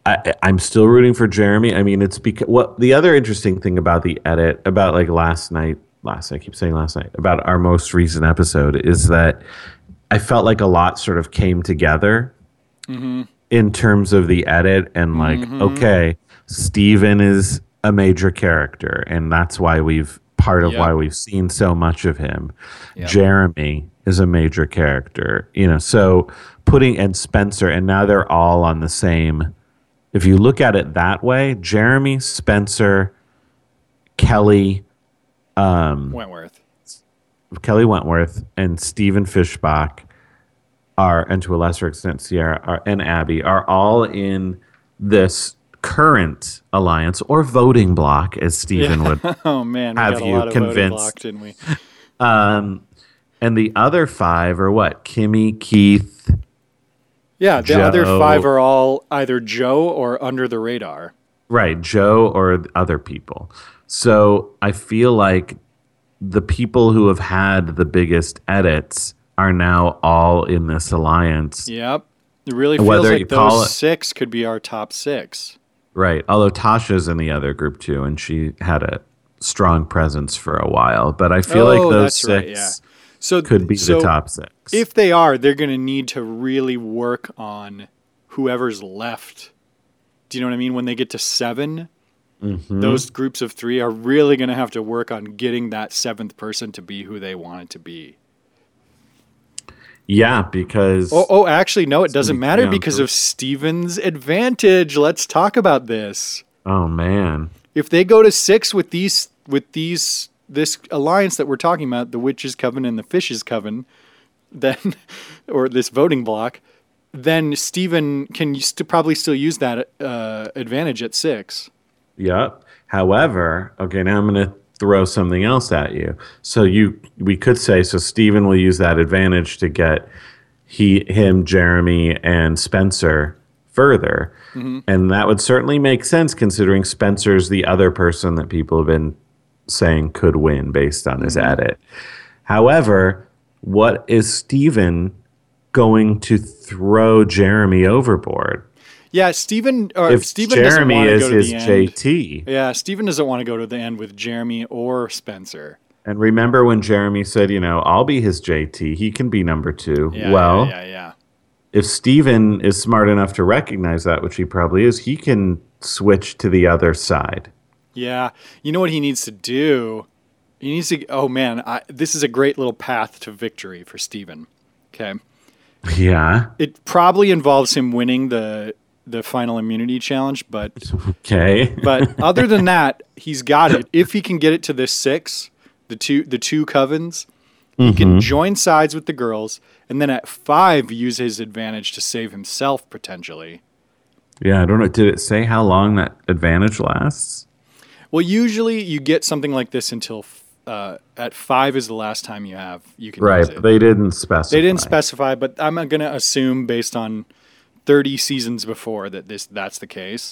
[SPEAKER 2] I, I'm still rooting for Jeremy. I mean, it's because what the other interesting thing about the edit about like last night, last I keep saying last night about our most recent episode is that I felt like a lot sort of came together mm-hmm. in terms of the edit and like, mm-hmm. okay, Steven is a major character, and that's why we've part of yep. why we've seen so much of him. Yep. Jeremy is a major character, you know. So putting and Spencer, and now they're all on the same. If you look at it that way, Jeremy, Spencer, Kelly, um,
[SPEAKER 1] Wentworth,
[SPEAKER 2] Kelly Wentworth, and Stephen Fishbach are, and to a lesser extent Sierra are, and Abby are all in this current alliance or voting block, as Stephen yeah. would
[SPEAKER 1] oh man, we
[SPEAKER 2] have
[SPEAKER 1] got a
[SPEAKER 2] you
[SPEAKER 1] lot of
[SPEAKER 2] convinced,
[SPEAKER 1] block, didn't we?
[SPEAKER 2] um, and the other five are what? Kimmy, Keith.
[SPEAKER 1] Yeah, the
[SPEAKER 2] Joe.
[SPEAKER 1] Other five are all either Joe or under the radar.
[SPEAKER 2] Right, Joe or other people. So I feel like the people who have had the biggest edits are now all in this alliance.
[SPEAKER 1] Yep. It really feels
[SPEAKER 2] Whether
[SPEAKER 1] like those it, six could be our top six.
[SPEAKER 2] Right. Although Tasha's in the other group too, and she had a strong presence for a while. But I feel
[SPEAKER 1] oh,
[SPEAKER 2] like those
[SPEAKER 1] that's
[SPEAKER 2] six
[SPEAKER 1] right, yeah. so,
[SPEAKER 2] could be
[SPEAKER 1] so
[SPEAKER 2] the top six.
[SPEAKER 1] If they are, they're going to need to really work on whoever's left. Do you know what I mean? When they get to seven, mm-hmm. those groups of three are really going to have to work on getting that seventh person to be who they want it to be.
[SPEAKER 2] Yeah, because...
[SPEAKER 1] Oh, oh, actually, no, it doesn't matter because of Steven's advantage. Let's talk about this.
[SPEAKER 2] Oh, man.
[SPEAKER 1] If they go to six with these, with these, this alliance that we're talking about, the Witches' Coven and the Fishes' Coven, then, or this voting block, then Steven can st- probably still use that uh, advantage at six.
[SPEAKER 2] Yep. However, okay, now I'm going to throw something else at you. So you, we could say, so Steven will use that advantage to get he, him, Jeremy, and Spencer further. Mm-hmm. And that would certainly make sense considering Spencer's the other person that people have been saying could win based on his mm-hmm. edit. However, what is Steven going to throw Jeremy overboard?
[SPEAKER 1] Yeah, Steven or
[SPEAKER 2] if
[SPEAKER 1] Steven
[SPEAKER 2] Jeremy
[SPEAKER 1] doesn't
[SPEAKER 2] is
[SPEAKER 1] go to
[SPEAKER 2] his
[SPEAKER 1] the end.
[SPEAKER 2] J T.
[SPEAKER 1] Yeah, Steven doesn't want to go to the end with Jeremy or Spencer.
[SPEAKER 2] And remember when Jeremy said, you know, I'll be his J T. He can be number two.
[SPEAKER 1] Yeah,
[SPEAKER 2] well,
[SPEAKER 1] yeah, yeah, yeah.
[SPEAKER 2] If Steven is smart enough to recognize that, which he probably is, he can switch to the other side.
[SPEAKER 1] Yeah. You know what he needs to do? He needs to, oh man, I, this is a great little path to victory for Steven. Okay.
[SPEAKER 2] Yeah.
[SPEAKER 1] It probably involves him winning the the final immunity challenge, but
[SPEAKER 2] okay.
[SPEAKER 1] But other than that, he's got it. If he can get it to this six, the two the two covens, he mm-hmm. can join sides with the girls, and then at five use his advantage to save himself potentially.
[SPEAKER 2] Yeah, I don't know. Did it say how long that advantage lasts?
[SPEAKER 1] Well, usually you get something like this until uh, at five is the last time you have you can
[SPEAKER 2] right,
[SPEAKER 1] use it.
[SPEAKER 2] But they didn't specify.
[SPEAKER 1] They didn't specify, but I'm going to assume based on thirty seasons before that this that's the case.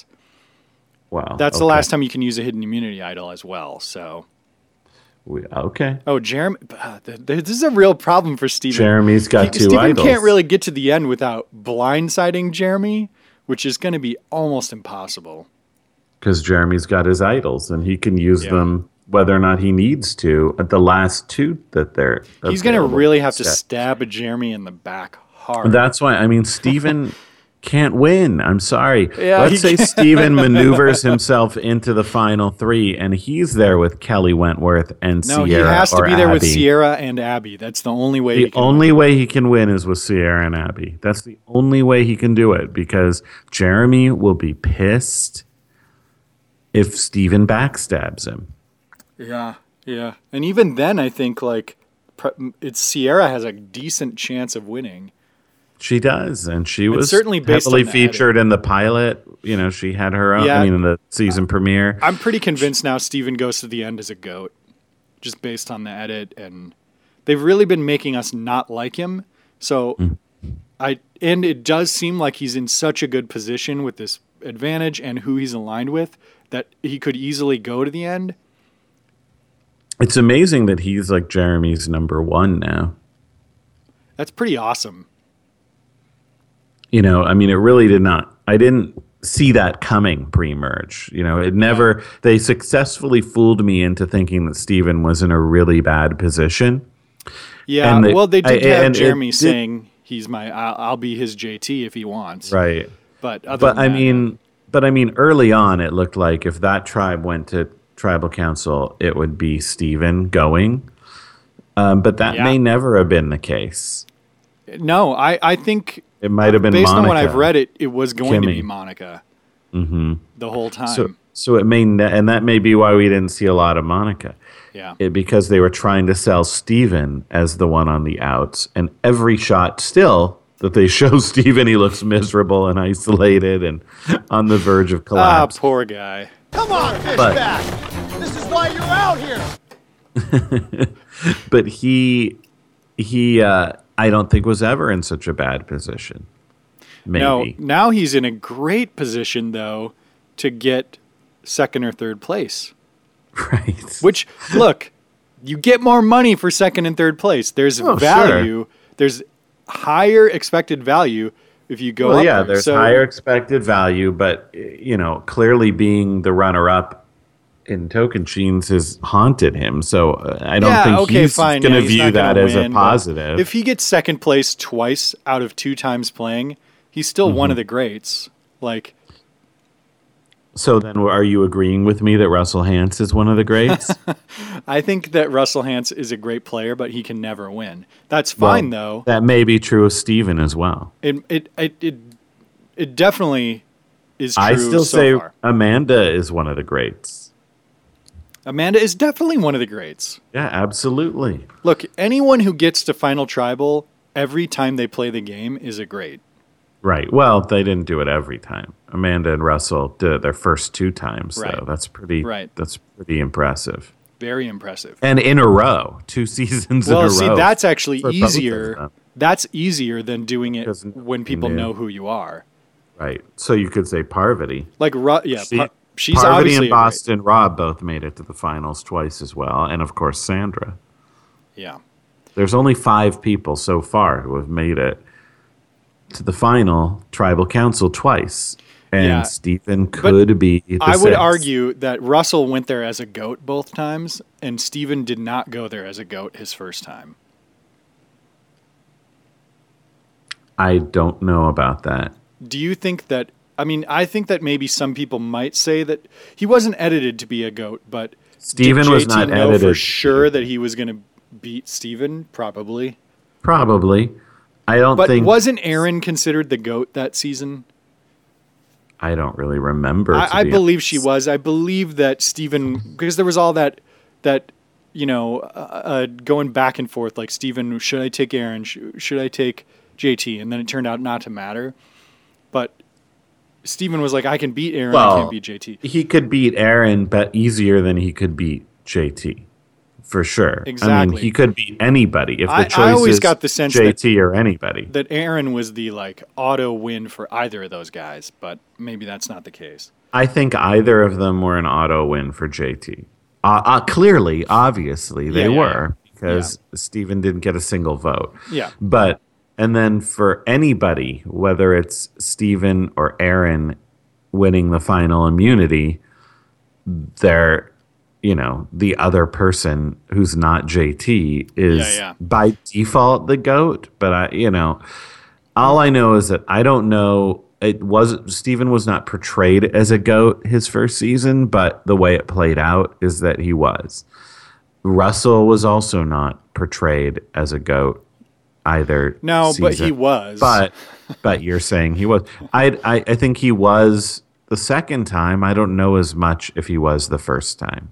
[SPEAKER 2] Wow.
[SPEAKER 1] That's
[SPEAKER 2] okay.
[SPEAKER 1] the last time you can use a hidden immunity idol as well. So.
[SPEAKER 2] We, okay.
[SPEAKER 1] Oh, Jeremy! Uh, this is a real problem for Steven.
[SPEAKER 2] Jeremy's got
[SPEAKER 1] he,
[SPEAKER 2] two
[SPEAKER 1] Steven
[SPEAKER 2] idols.
[SPEAKER 1] can't really get to the end without blindsiding Jeremy, which is going to be almost impossible.
[SPEAKER 2] Because Jeremy's got his idols, and he can use
[SPEAKER 1] yeah.
[SPEAKER 2] them whether or not he needs to at the last two that they're.
[SPEAKER 1] He's going to really have to stab a Jeremy in the back hard.
[SPEAKER 2] That's why I mean Steven can't win. I'm sorry.
[SPEAKER 1] Yeah,
[SPEAKER 2] Let's say
[SPEAKER 1] can't.
[SPEAKER 2] Steven maneuvers himself into the final three, and he's there with Kelly Wentworth and
[SPEAKER 1] no,
[SPEAKER 2] Sierra.
[SPEAKER 1] No, he has to
[SPEAKER 2] or
[SPEAKER 1] be there
[SPEAKER 2] Abby.
[SPEAKER 1] with Sierra and Abby. That's the only way.
[SPEAKER 2] The
[SPEAKER 1] he can
[SPEAKER 2] only
[SPEAKER 1] win.
[SPEAKER 2] way he can win is with Sierra and Abby. That's the only way he can do it because Jeremy will be pissed if Steven backstabs him.
[SPEAKER 1] Yeah, yeah, and even then, I think like it's Sierra has a decent chance of winning.
[SPEAKER 2] She does, and she was
[SPEAKER 1] certainly based
[SPEAKER 2] heavily
[SPEAKER 1] on the
[SPEAKER 2] featured
[SPEAKER 1] edit.
[SPEAKER 2] in the pilot. You know, she had her own.
[SPEAKER 1] Yeah.
[SPEAKER 2] I mean, in the season premiere.
[SPEAKER 1] I'm pretty convinced now Steven goes to the end as a goat, just based on the edit, and they've really been making us not like him. So, mm. I and it does seem like he's in such a good position with this advantage and who he's aligned with that he could easily go to the end.
[SPEAKER 2] It's amazing that he's like Jeremy's number one now.
[SPEAKER 1] That's pretty awesome.
[SPEAKER 2] You know, I mean, it really did not. I didn't see that coming pre-merge. You know, it never, they successfully fooled me into thinking that Steven was in a really bad position.
[SPEAKER 1] Yeah,
[SPEAKER 2] And they-
[SPEAKER 1] well, they did
[SPEAKER 2] I-
[SPEAKER 1] have
[SPEAKER 2] and it
[SPEAKER 1] Jeremy
[SPEAKER 2] did-
[SPEAKER 1] saying he's my, I'll, I'll be his J T if he wants.
[SPEAKER 2] Right.
[SPEAKER 1] But other
[SPEAKER 2] But
[SPEAKER 1] than
[SPEAKER 2] I
[SPEAKER 1] that,
[SPEAKER 2] mean, but I mean, early on, it looked like if that tribe went to tribal council, it would be Steven going. Um, but that
[SPEAKER 1] Yeah.
[SPEAKER 2] may never have been the case.
[SPEAKER 1] no, I, I think
[SPEAKER 2] It might have been
[SPEAKER 1] based
[SPEAKER 2] Monica.
[SPEAKER 1] on what I've read, it it was going to
[SPEAKER 2] Kimmy.
[SPEAKER 1] be Monica mm-hmm. the whole time.
[SPEAKER 2] So, so it may, ne- and that may be why we didn't see a lot of Monica.
[SPEAKER 1] yeah,
[SPEAKER 2] It, because they were trying to sell Steven as the one on the outs, and every shot still that they show Steven, he looks miserable and isolated and on the verge of
[SPEAKER 1] ah,
[SPEAKER 2] collapse.
[SPEAKER 1] poor guy.
[SPEAKER 5] Come on, Fishback! This is why you're out here!
[SPEAKER 2] But he, he, uh, I don't think was ever in such a bad position. Maybe.
[SPEAKER 1] No, now he's in a great position though to get second or third place.
[SPEAKER 2] Right.
[SPEAKER 1] Which, look, you get more money for second and third place. There's
[SPEAKER 2] Oh,
[SPEAKER 1] value. There's higher expected value if you go
[SPEAKER 2] Well,
[SPEAKER 1] up
[SPEAKER 2] yeah,
[SPEAKER 1] there.
[SPEAKER 2] there's
[SPEAKER 1] So-
[SPEAKER 2] higher expected value, but you know, clearly being the runner-up in Tocantins has haunted him. So uh, I don't
[SPEAKER 1] yeah,
[SPEAKER 2] think
[SPEAKER 1] okay,
[SPEAKER 2] he's
[SPEAKER 1] fine.
[SPEAKER 2] going
[SPEAKER 1] yeah,
[SPEAKER 2] to
[SPEAKER 1] he's
[SPEAKER 2] view
[SPEAKER 1] not
[SPEAKER 2] that
[SPEAKER 1] gonna
[SPEAKER 2] as
[SPEAKER 1] win,
[SPEAKER 2] a
[SPEAKER 1] but
[SPEAKER 2] positive.
[SPEAKER 1] If he gets second place twice out of two times playing, he's still one
[SPEAKER 2] Mm-hmm.
[SPEAKER 1] of the greats. Like,
[SPEAKER 2] So then, are you agreeing with me that Russell Hantz is one of the greats?
[SPEAKER 1] I think that Russell Hantz is a great player, but he can never win. That's fine
[SPEAKER 2] Well,
[SPEAKER 1] though.
[SPEAKER 2] That may be true of Steven as well.
[SPEAKER 1] It it it it, it definitely is true.
[SPEAKER 2] I still
[SPEAKER 1] so
[SPEAKER 2] say
[SPEAKER 1] far.
[SPEAKER 2] Amanda is one of the greats.
[SPEAKER 1] Amanda is definitely one of the greats.
[SPEAKER 2] Yeah, absolutely.
[SPEAKER 1] Look, anyone who gets to Final Tribal every time they play the game is a great.
[SPEAKER 2] Right. Well, they didn't do it every time. Amanda and Russell did it their first two times,
[SPEAKER 1] Right.
[SPEAKER 2] though. That's pretty.
[SPEAKER 1] Right.
[SPEAKER 2] That's pretty impressive.
[SPEAKER 1] Very impressive.
[SPEAKER 2] And in a row, two seasons in a
[SPEAKER 1] Well,
[SPEAKER 2] row.
[SPEAKER 1] see, that's actually
[SPEAKER 2] for both of
[SPEAKER 1] easier.
[SPEAKER 2] them.
[SPEAKER 1] That's easier than doing it
[SPEAKER 2] Because
[SPEAKER 1] when people
[SPEAKER 2] yeah.
[SPEAKER 1] know who you are.
[SPEAKER 2] Right. So you could say Parvati.
[SPEAKER 1] Like, Ru- yeah,
[SPEAKER 2] She-
[SPEAKER 1] Par- she's
[SPEAKER 2] Parvati
[SPEAKER 1] obviously
[SPEAKER 2] and
[SPEAKER 1] a great-
[SPEAKER 2] Boston Rob both made it to the finals twice as well, and of course Sandra.
[SPEAKER 1] Yeah.
[SPEAKER 2] There's only five people so far who have made it to the final tribal council twice, and
[SPEAKER 1] Yeah.
[SPEAKER 2] Stephen could be. The
[SPEAKER 1] I would
[SPEAKER 2] sixth.
[SPEAKER 1] argue that Russell went there as a GOAT both times, and Steven did not go there as a GOAT his first time.
[SPEAKER 2] I don't know about that.
[SPEAKER 1] Do you think that? I mean, I think that maybe some people might say that he wasn't edited to be a GOAT, but
[SPEAKER 2] Steven
[SPEAKER 1] did
[SPEAKER 2] was
[SPEAKER 1] J T
[SPEAKER 2] not
[SPEAKER 1] know
[SPEAKER 2] edited to
[SPEAKER 1] for
[SPEAKER 2] be
[SPEAKER 1] sure
[SPEAKER 2] a
[SPEAKER 1] that he was going to beat Steven? Probably.
[SPEAKER 2] Probably. I don't
[SPEAKER 1] But
[SPEAKER 2] think.
[SPEAKER 1] wasn't Aaron considered the GOAT that season?
[SPEAKER 2] I don't really remember. to
[SPEAKER 1] I, I
[SPEAKER 2] be
[SPEAKER 1] believe
[SPEAKER 2] honest.
[SPEAKER 1] she was. I believe that Steven, because there was all that, that you know, uh, uh, going back and forth. Like, Steven, should I take Aaron? Sh- should I take J T? And then it turned out not to matter. But Steven was like, I can beat Aaron. I
[SPEAKER 2] Well,
[SPEAKER 1] can't beat J T.
[SPEAKER 2] He could beat Aaron, but easier than he could beat J T. For sure. I
[SPEAKER 1] Exactly.
[SPEAKER 2] mean, he could beat anybody. If the
[SPEAKER 1] I- I
[SPEAKER 2] choice
[SPEAKER 1] always
[SPEAKER 2] is
[SPEAKER 1] got the sense
[SPEAKER 2] J T or anybody.
[SPEAKER 1] That Aaron was the like auto win for either of those guys, but maybe that's not the case.
[SPEAKER 2] I think either of them were an auto win for J T. Uh, uh, clearly, obviously, they
[SPEAKER 1] Yeah, yeah,
[SPEAKER 2] were because Steven didn't get a single vote.
[SPEAKER 1] Yeah.
[SPEAKER 2] But, and then for anybody, whether it's Steven or Aaron winning the final immunity, they're, you know, the other person who's not J T is
[SPEAKER 1] Yeah, yeah.
[SPEAKER 2] by default the GOAT. But I, you know, all I know is that I don't know. It was Steven was not portrayed as a GOAT his first season, but the way it played out is that he was. Russell was also not portrayed as a GOAT either.
[SPEAKER 1] No, but
[SPEAKER 2] season.
[SPEAKER 1] he was.
[SPEAKER 2] But but you're saying he was. I, I I think he was the second time. I don't know as much if he was the first time.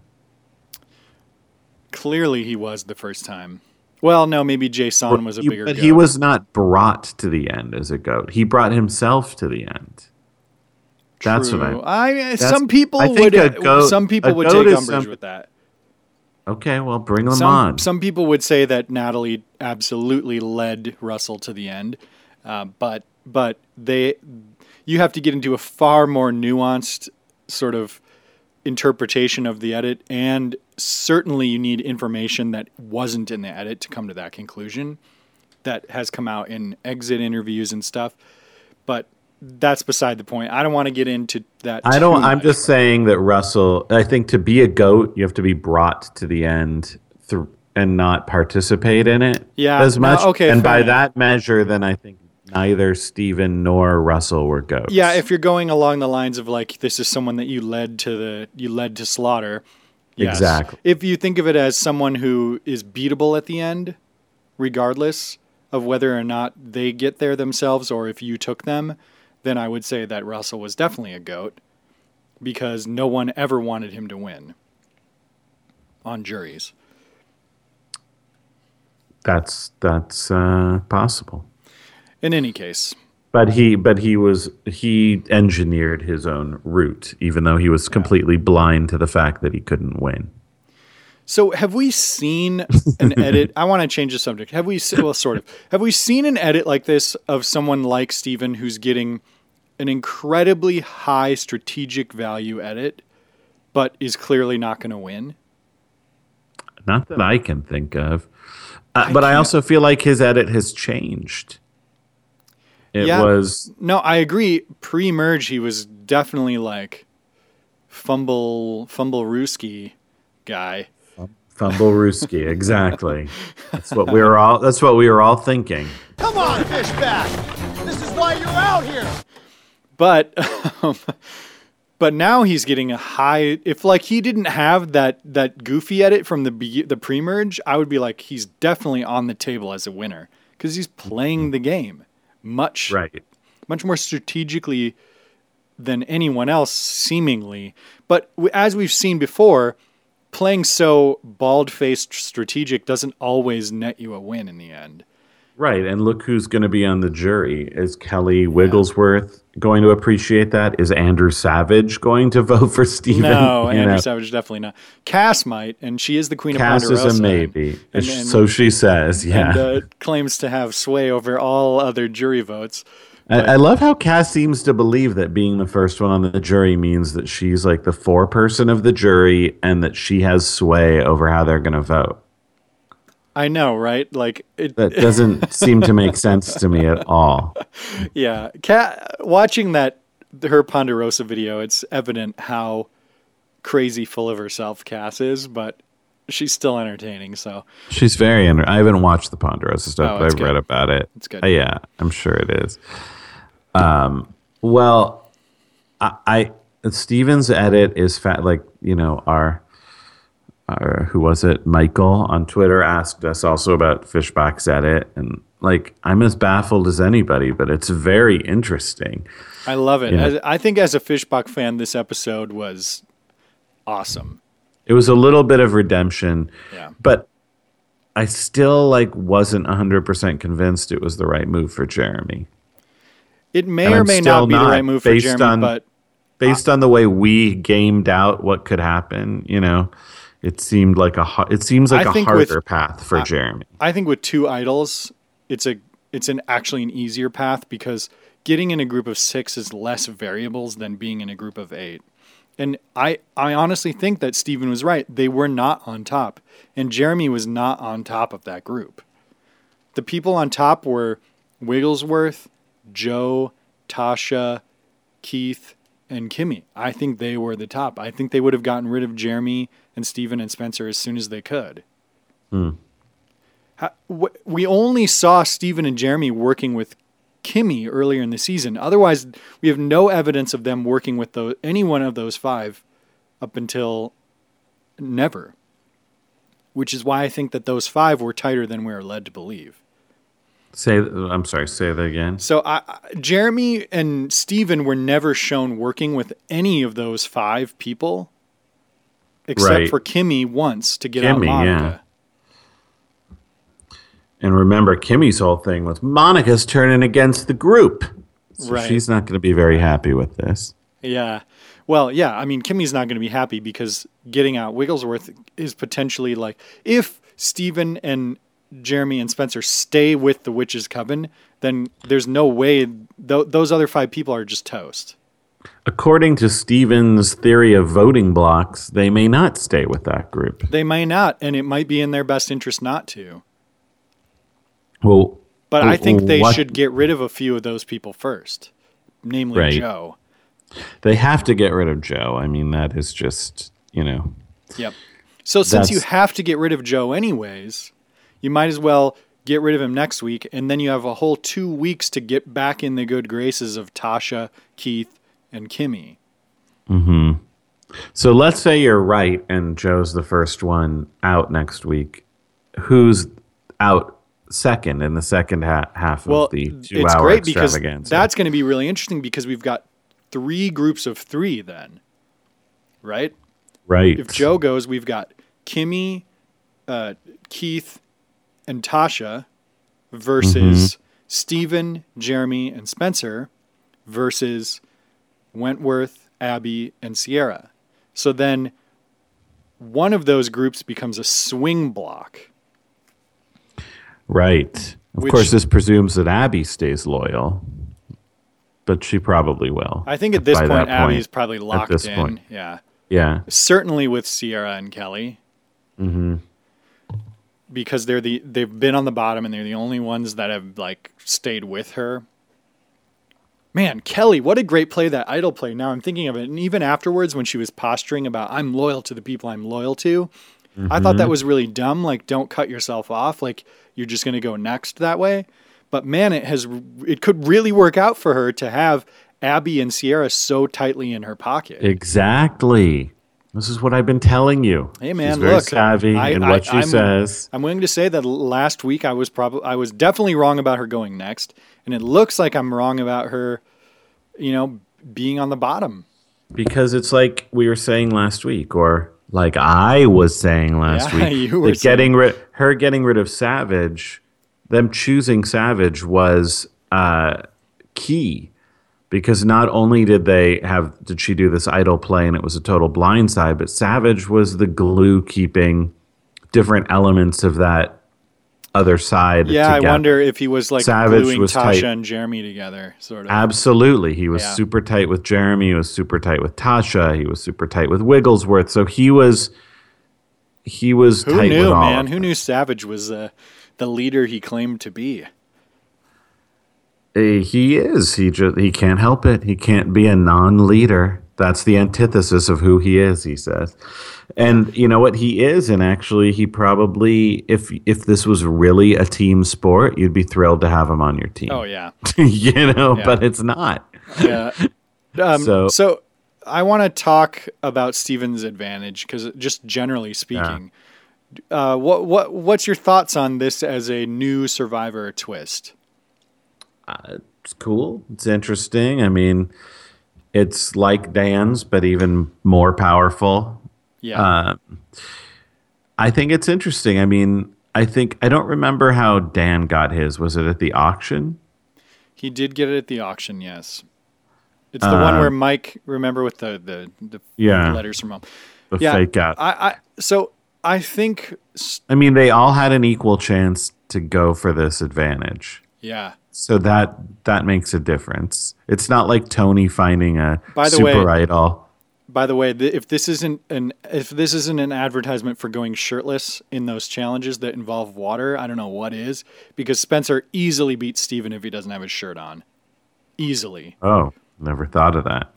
[SPEAKER 1] Clearly, he was the first time. Well, no, maybe Jason was a
[SPEAKER 2] He-
[SPEAKER 1] bigger.
[SPEAKER 2] but
[SPEAKER 1] goat.
[SPEAKER 2] he was not brought to the end as a GOAT. He brought himself to the end. That's
[SPEAKER 1] True.
[SPEAKER 2] what I.
[SPEAKER 1] I some people
[SPEAKER 2] I think
[SPEAKER 1] would.
[SPEAKER 2] a goat-
[SPEAKER 1] some people
[SPEAKER 2] a
[SPEAKER 1] would
[SPEAKER 2] goat
[SPEAKER 1] take
[SPEAKER 2] is
[SPEAKER 1] umbrage
[SPEAKER 2] some-
[SPEAKER 1] with that.
[SPEAKER 2] Okay, well, bring them
[SPEAKER 1] Some
[SPEAKER 2] on.
[SPEAKER 1] some people would say that Natalie absolutely led Russell to the end, uh, but but they you have to get into a far more nuanced sort of interpretation of the edit, and certainly you need information that wasn't in the edit to come to that conclusion that has come out in exit interviews and stuff. But that's beside the point. I don't want to get into that.
[SPEAKER 2] I don't.
[SPEAKER 1] too
[SPEAKER 2] I'm
[SPEAKER 1] much,
[SPEAKER 2] just
[SPEAKER 1] but-
[SPEAKER 2] saying that Russell. I think to be a goat, you have to be brought to the end through and not participate in it.
[SPEAKER 1] Yeah,
[SPEAKER 2] as
[SPEAKER 1] no,
[SPEAKER 2] much.
[SPEAKER 1] okay,
[SPEAKER 2] and
[SPEAKER 1] fair
[SPEAKER 2] by
[SPEAKER 1] enough.
[SPEAKER 2] that measure, then I think neither Steven nor Russell were goats.
[SPEAKER 1] Yeah, if you're going along the lines of like this is someone that you led to the you led to slaughter. Yes.
[SPEAKER 2] Exactly.
[SPEAKER 1] If you think of it as someone who is beatable at the end, regardless of whether or not they get there themselves or if you took them, then I would say that Russell was definitely a GOAT because no one ever wanted him to win on juries.
[SPEAKER 2] That's that's uh, possible.
[SPEAKER 1] In any case,
[SPEAKER 2] But he, but he was he engineered his own route, even though he was completely blind to the fact that he couldn't win.
[SPEAKER 1] so have we seen an edit? I want to change the subject. Have we, se- well, sort of, have we seen an edit like this of someone like Steven who's getting an incredibly high strategic value edit, but is clearly not going to win?
[SPEAKER 2] Not that I can think of, uh,
[SPEAKER 1] I
[SPEAKER 2] but I
[SPEAKER 1] can't-
[SPEAKER 2] also feel like his edit has changed. It
[SPEAKER 1] Yeah.
[SPEAKER 2] was
[SPEAKER 1] No, I agree. Pre-merge, he was definitely like fumble, fumble Ruski guy.
[SPEAKER 2] Fumblerooski, exactly. That's what we were all. That's what we were all thinking.
[SPEAKER 5] Come on, Fishback! This is why you're out here!
[SPEAKER 1] But, um, but now he's getting a high. If like he didn't have that that goofy edit from the be- the pre-merge, I would be like he's definitely on the table as a winner because he's playing the game much
[SPEAKER 2] Right.
[SPEAKER 1] much more strategically than anyone else, seemingly. But w- as we've seen before, playing so bald-faced strategic doesn't always net you a win in the end.
[SPEAKER 2] Right. And look who's going to be on the jury. Is Kelly Wigglesworth going to appreciate that? Is Andrew Savage going to vote for Steven?
[SPEAKER 1] No,
[SPEAKER 2] You
[SPEAKER 1] Andrew
[SPEAKER 2] know,
[SPEAKER 1] Savage definitely not. Cass might, and she is the queen
[SPEAKER 2] Cass
[SPEAKER 1] of
[SPEAKER 2] is
[SPEAKER 1] Ponderosa.
[SPEAKER 2] a maybe.
[SPEAKER 1] And-
[SPEAKER 2] Sh-
[SPEAKER 1] and-
[SPEAKER 2] so she says, yeah.
[SPEAKER 1] And uh, claims to have sway over all other jury votes.
[SPEAKER 2] I, I love how Cass seems to believe that being the first one on the jury means that she's like the foreperson of the jury and that she has sway over how they're going to vote.
[SPEAKER 1] I know, right? Like, it,
[SPEAKER 2] That doesn't seem to make sense to me at all.
[SPEAKER 1] yeah. Cat, watching that, her Ponderosa video, it's evident how crazy full of herself Cass is, but she's still entertaining, so.
[SPEAKER 2] She's very. Under- I haven't watched the Ponderosa stuff,
[SPEAKER 1] Oh,
[SPEAKER 2] but
[SPEAKER 1] it's
[SPEAKER 2] I've read
[SPEAKER 1] good.
[SPEAKER 2] about it.
[SPEAKER 1] It's good.
[SPEAKER 2] Uh, yeah, I'm sure it is. Um, well, I, I Steven's edit is fat. Like you know, our, our who was it? Michael on Twitter asked us also about Fishback's edit, and like I'm as baffled as anybody, but it's very interesting.
[SPEAKER 1] I love it.
[SPEAKER 2] Yeah.
[SPEAKER 1] As, I think as a Fishbach fan, this episode was awesome.
[SPEAKER 2] It was a little bit of redemption,
[SPEAKER 1] Yeah.
[SPEAKER 2] but I still like wasn't one hundred percent convinced it was the right move for Jeremy.
[SPEAKER 1] It may
[SPEAKER 2] And
[SPEAKER 1] or
[SPEAKER 2] I'm
[SPEAKER 1] may
[SPEAKER 2] still
[SPEAKER 1] not be the
[SPEAKER 2] not,
[SPEAKER 1] right move for
[SPEAKER 2] based
[SPEAKER 1] Jeremy,
[SPEAKER 2] on-
[SPEAKER 1] but
[SPEAKER 2] Based on the way we gamed out what could happen, you know, it seemed like a har- it seems like
[SPEAKER 1] I
[SPEAKER 2] a
[SPEAKER 1] think
[SPEAKER 2] harder
[SPEAKER 1] with-
[SPEAKER 2] path for Jeremy.
[SPEAKER 1] I think with two idols, it's a it's an actually an easier path because getting in a group of six is less variables than being in a group of eight. And I, I honestly think that Steven was right. They were not on top. And Jeremy was not on top of that group. The people on top were Wigglesworth, Joe, Tasha, Keith, and Kimmy. I think they were the top. I think they would have gotten rid of Jeremy and Steven and Spencer as soon as they could. How, wh- we only saw Steven and Jeremy working with Kimmy earlier in the season. Otherwise, we have no evidence of them working with those, any one of those five up until never. Which is why I think that those five were tighter than we are led to believe.
[SPEAKER 2] Say, I'm sorry, say that again.
[SPEAKER 1] So I, I- Jeremy and Steven were never shown working with any of those five people, except
[SPEAKER 2] Right.
[SPEAKER 1] for Kimmy once to get out
[SPEAKER 2] Kimmy,
[SPEAKER 1] Monica.
[SPEAKER 2] And remember, Kimmy's whole thing was Monica's turning against the group. So
[SPEAKER 1] Right.
[SPEAKER 2] she's not going to be very happy with this.
[SPEAKER 1] Yeah. Well, yeah. I mean, Kimmy's not going to be happy because getting out Wigglesworth is potentially like if Steven and Jeremy and Spencer stay with the Witch's Coven, then there's no way th- those other five people are just toast.
[SPEAKER 2] According to Steven's theory of voting blocks, they may not stay with that group.
[SPEAKER 1] They may not, and it might be in their best interest not to.
[SPEAKER 2] Well,
[SPEAKER 1] But I think they
[SPEAKER 2] what-
[SPEAKER 1] should get rid of a few of those people first. namely
[SPEAKER 2] Right.
[SPEAKER 1] Joe.
[SPEAKER 2] They have to get rid of Joe. I mean, that is just, you know.
[SPEAKER 1] Yep. So since you
[SPEAKER 2] That's-
[SPEAKER 1] have to get rid of Joe anyways, you might as well get rid of him next week, and then you have a whole two weeks to get back in the good graces of Tasha, Keith, and Kimmy.
[SPEAKER 2] So let's say you're right and Joe's the first one out next week. Who's out second in the second ha- half
[SPEAKER 1] Well,
[SPEAKER 2] of the
[SPEAKER 1] it's
[SPEAKER 2] two-hour
[SPEAKER 1] great because
[SPEAKER 2] extravaganza?
[SPEAKER 1] that's going to be really interesting because we've got three groups of three then, right?
[SPEAKER 2] right.
[SPEAKER 1] If Joe goes, we've got Kimmy, uh, Keith, and Tasha versus Steven, Jeremy, and Spencer versus Wentworth, Abby, and Sierra. So then one of those groups becomes a swing block.
[SPEAKER 2] Right. Of
[SPEAKER 1] Which-
[SPEAKER 2] course, this presumes that Abby stays loyal, but she probably will.
[SPEAKER 1] I think at this
[SPEAKER 2] by
[SPEAKER 1] point,
[SPEAKER 2] that
[SPEAKER 1] Abby's probably locked
[SPEAKER 2] this
[SPEAKER 1] in.
[SPEAKER 2] point.
[SPEAKER 1] Yeah.
[SPEAKER 2] Yeah.
[SPEAKER 1] Certainly with Sierra and Kelly. Mm-hmm. Because they're the they've been on the bottom and they're the only ones that have like stayed with her. Man, Kelly, what a great play that idol play. Now I'm thinking of it. And even afterwards when she was posturing about I'm loyal to the people I'm loyal to, I thought that was really dumb. Like, don't cut yourself off. Like, you're just going to go next that way. But man, it has it could really work out for her to have Abby and Sierra so tightly in her pocket.
[SPEAKER 2] Exactly. This is what I've been telling you.
[SPEAKER 1] Hey man,
[SPEAKER 2] She's very
[SPEAKER 1] look,
[SPEAKER 2] savvy
[SPEAKER 1] I-
[SPEAKER 2] in
[SPEAKER 1] I-
[SPEAKER 2] what she
[SPEAKER 1] I'm-
[SPEAKER 2] says.
[SPEAKER 1] I'm willing to say that last week I was probably I was definitely wrong about her going next, and it looks like I'm wrong about her, you know, being on the bottom.
[SPEAKER 2] Because it's like we were saying last week, or like I was saying last
[SPEAKER 1] Yeah,
[SPEAKER 2] week,
[SPEAKER 1] you were
[SPEAKER 2] that getting rid, her getting rid of Savage, them choosing Savage was uh, key. Because not only did they have, did she do this idol play and it was a total blindside, but Savage was the glue keeping different elements of that other side.
[SPEAKER 1] Yeah, I
[SPEAKER 2] together.
[SPEAKER 1] wonder if he was like
[SPEAKER 2] Savage
[SPEAKER 1] gluing
[SPEAKER 2] was
[SPEAKER 1] Tasha
[SPEAKER 2] tight.
[SPEAKER 1] and Jeremy together, sort of.
[SPEAKER 2] Absolutely. He was
[SPEAKER 1] Yeah.
[SPEAKER 2] super tight with Jeremy. He was super tight with Tasha. He was super tight with Wigglesworth. So he was, he was
[SPEAKER 1] Who
[SPEAKER 2] tight
[SPEAKER 1] knew,
[SPEAKER 2] with all
[SPEAKER 1] man?
[SPEAKER 2] of
[SPEAKER 1] Who
[SPEAKER 2] them.
[SPEAKER 1] knew Savage was uh, the leader he claimed to be?
[SPEAKER 2] Uh, He is. He just, he can't help it. He can't be a non-leader. That's the antithesis of who he is, he says. And you know what he is, and actually he probably, if if this was really a team sport, you'd be thrilled to have him on your team.
[SPEAKER 1] Oh yeah,
[SPEAKER 2] you know,
[SPEAKER 1] Yeah.
[SPEAKER 2] but it's not.
[SPEAKER 1] yeah. Um, so,
[SPEAKER 2] So-
[SPEAKER 1] I want to talk about Steven's advantage because just generally speaking, uh, what what what's your thoughts on this as a new Survivor twist?
[SPEAKER 2] It's cool. It's interesting. I mean, it's like Dan's, but even more powerful.
[SPEAKER 1] Yeah,
[SPEAKER 2] Uh, I think it's interesting. I mean, I think I don't remember how Dan got his. Was it at the auction?
[SPEAKER 1] he did get it at the auction. Yes, it's the one where Mike. Remember with the the, the
[SPEAKER 2] Yeah.
[SPEAKER 1] letters from home.
[SPEAKER 2] The
[SPEAKER 1] Yeah,
[SPEAKER 2] fake out.
[SPEAKER 1] I, I so I think s-
[SPEAKER 2] I mean, they all had an equal chance to go for this advantage.
[SPEAKER 1] yeah.
[SPEAKER 2] So that that makes a difference. It's not like Tony finding a
[SPEAKER 1] By the
[SPEAKER 2] super
[SPEAKER 1] way-
[SPEAKER 2] idol.
[SPEAKER 1] By the way, th- if this isn't an if this isn't an advertisement for going shirtless in those challenges that involve water, I don't know what is. Because Spencer easily beats Steven if he doesn't have his shirt on, easily.
[SPEAKER 2] Oh, never thought of that.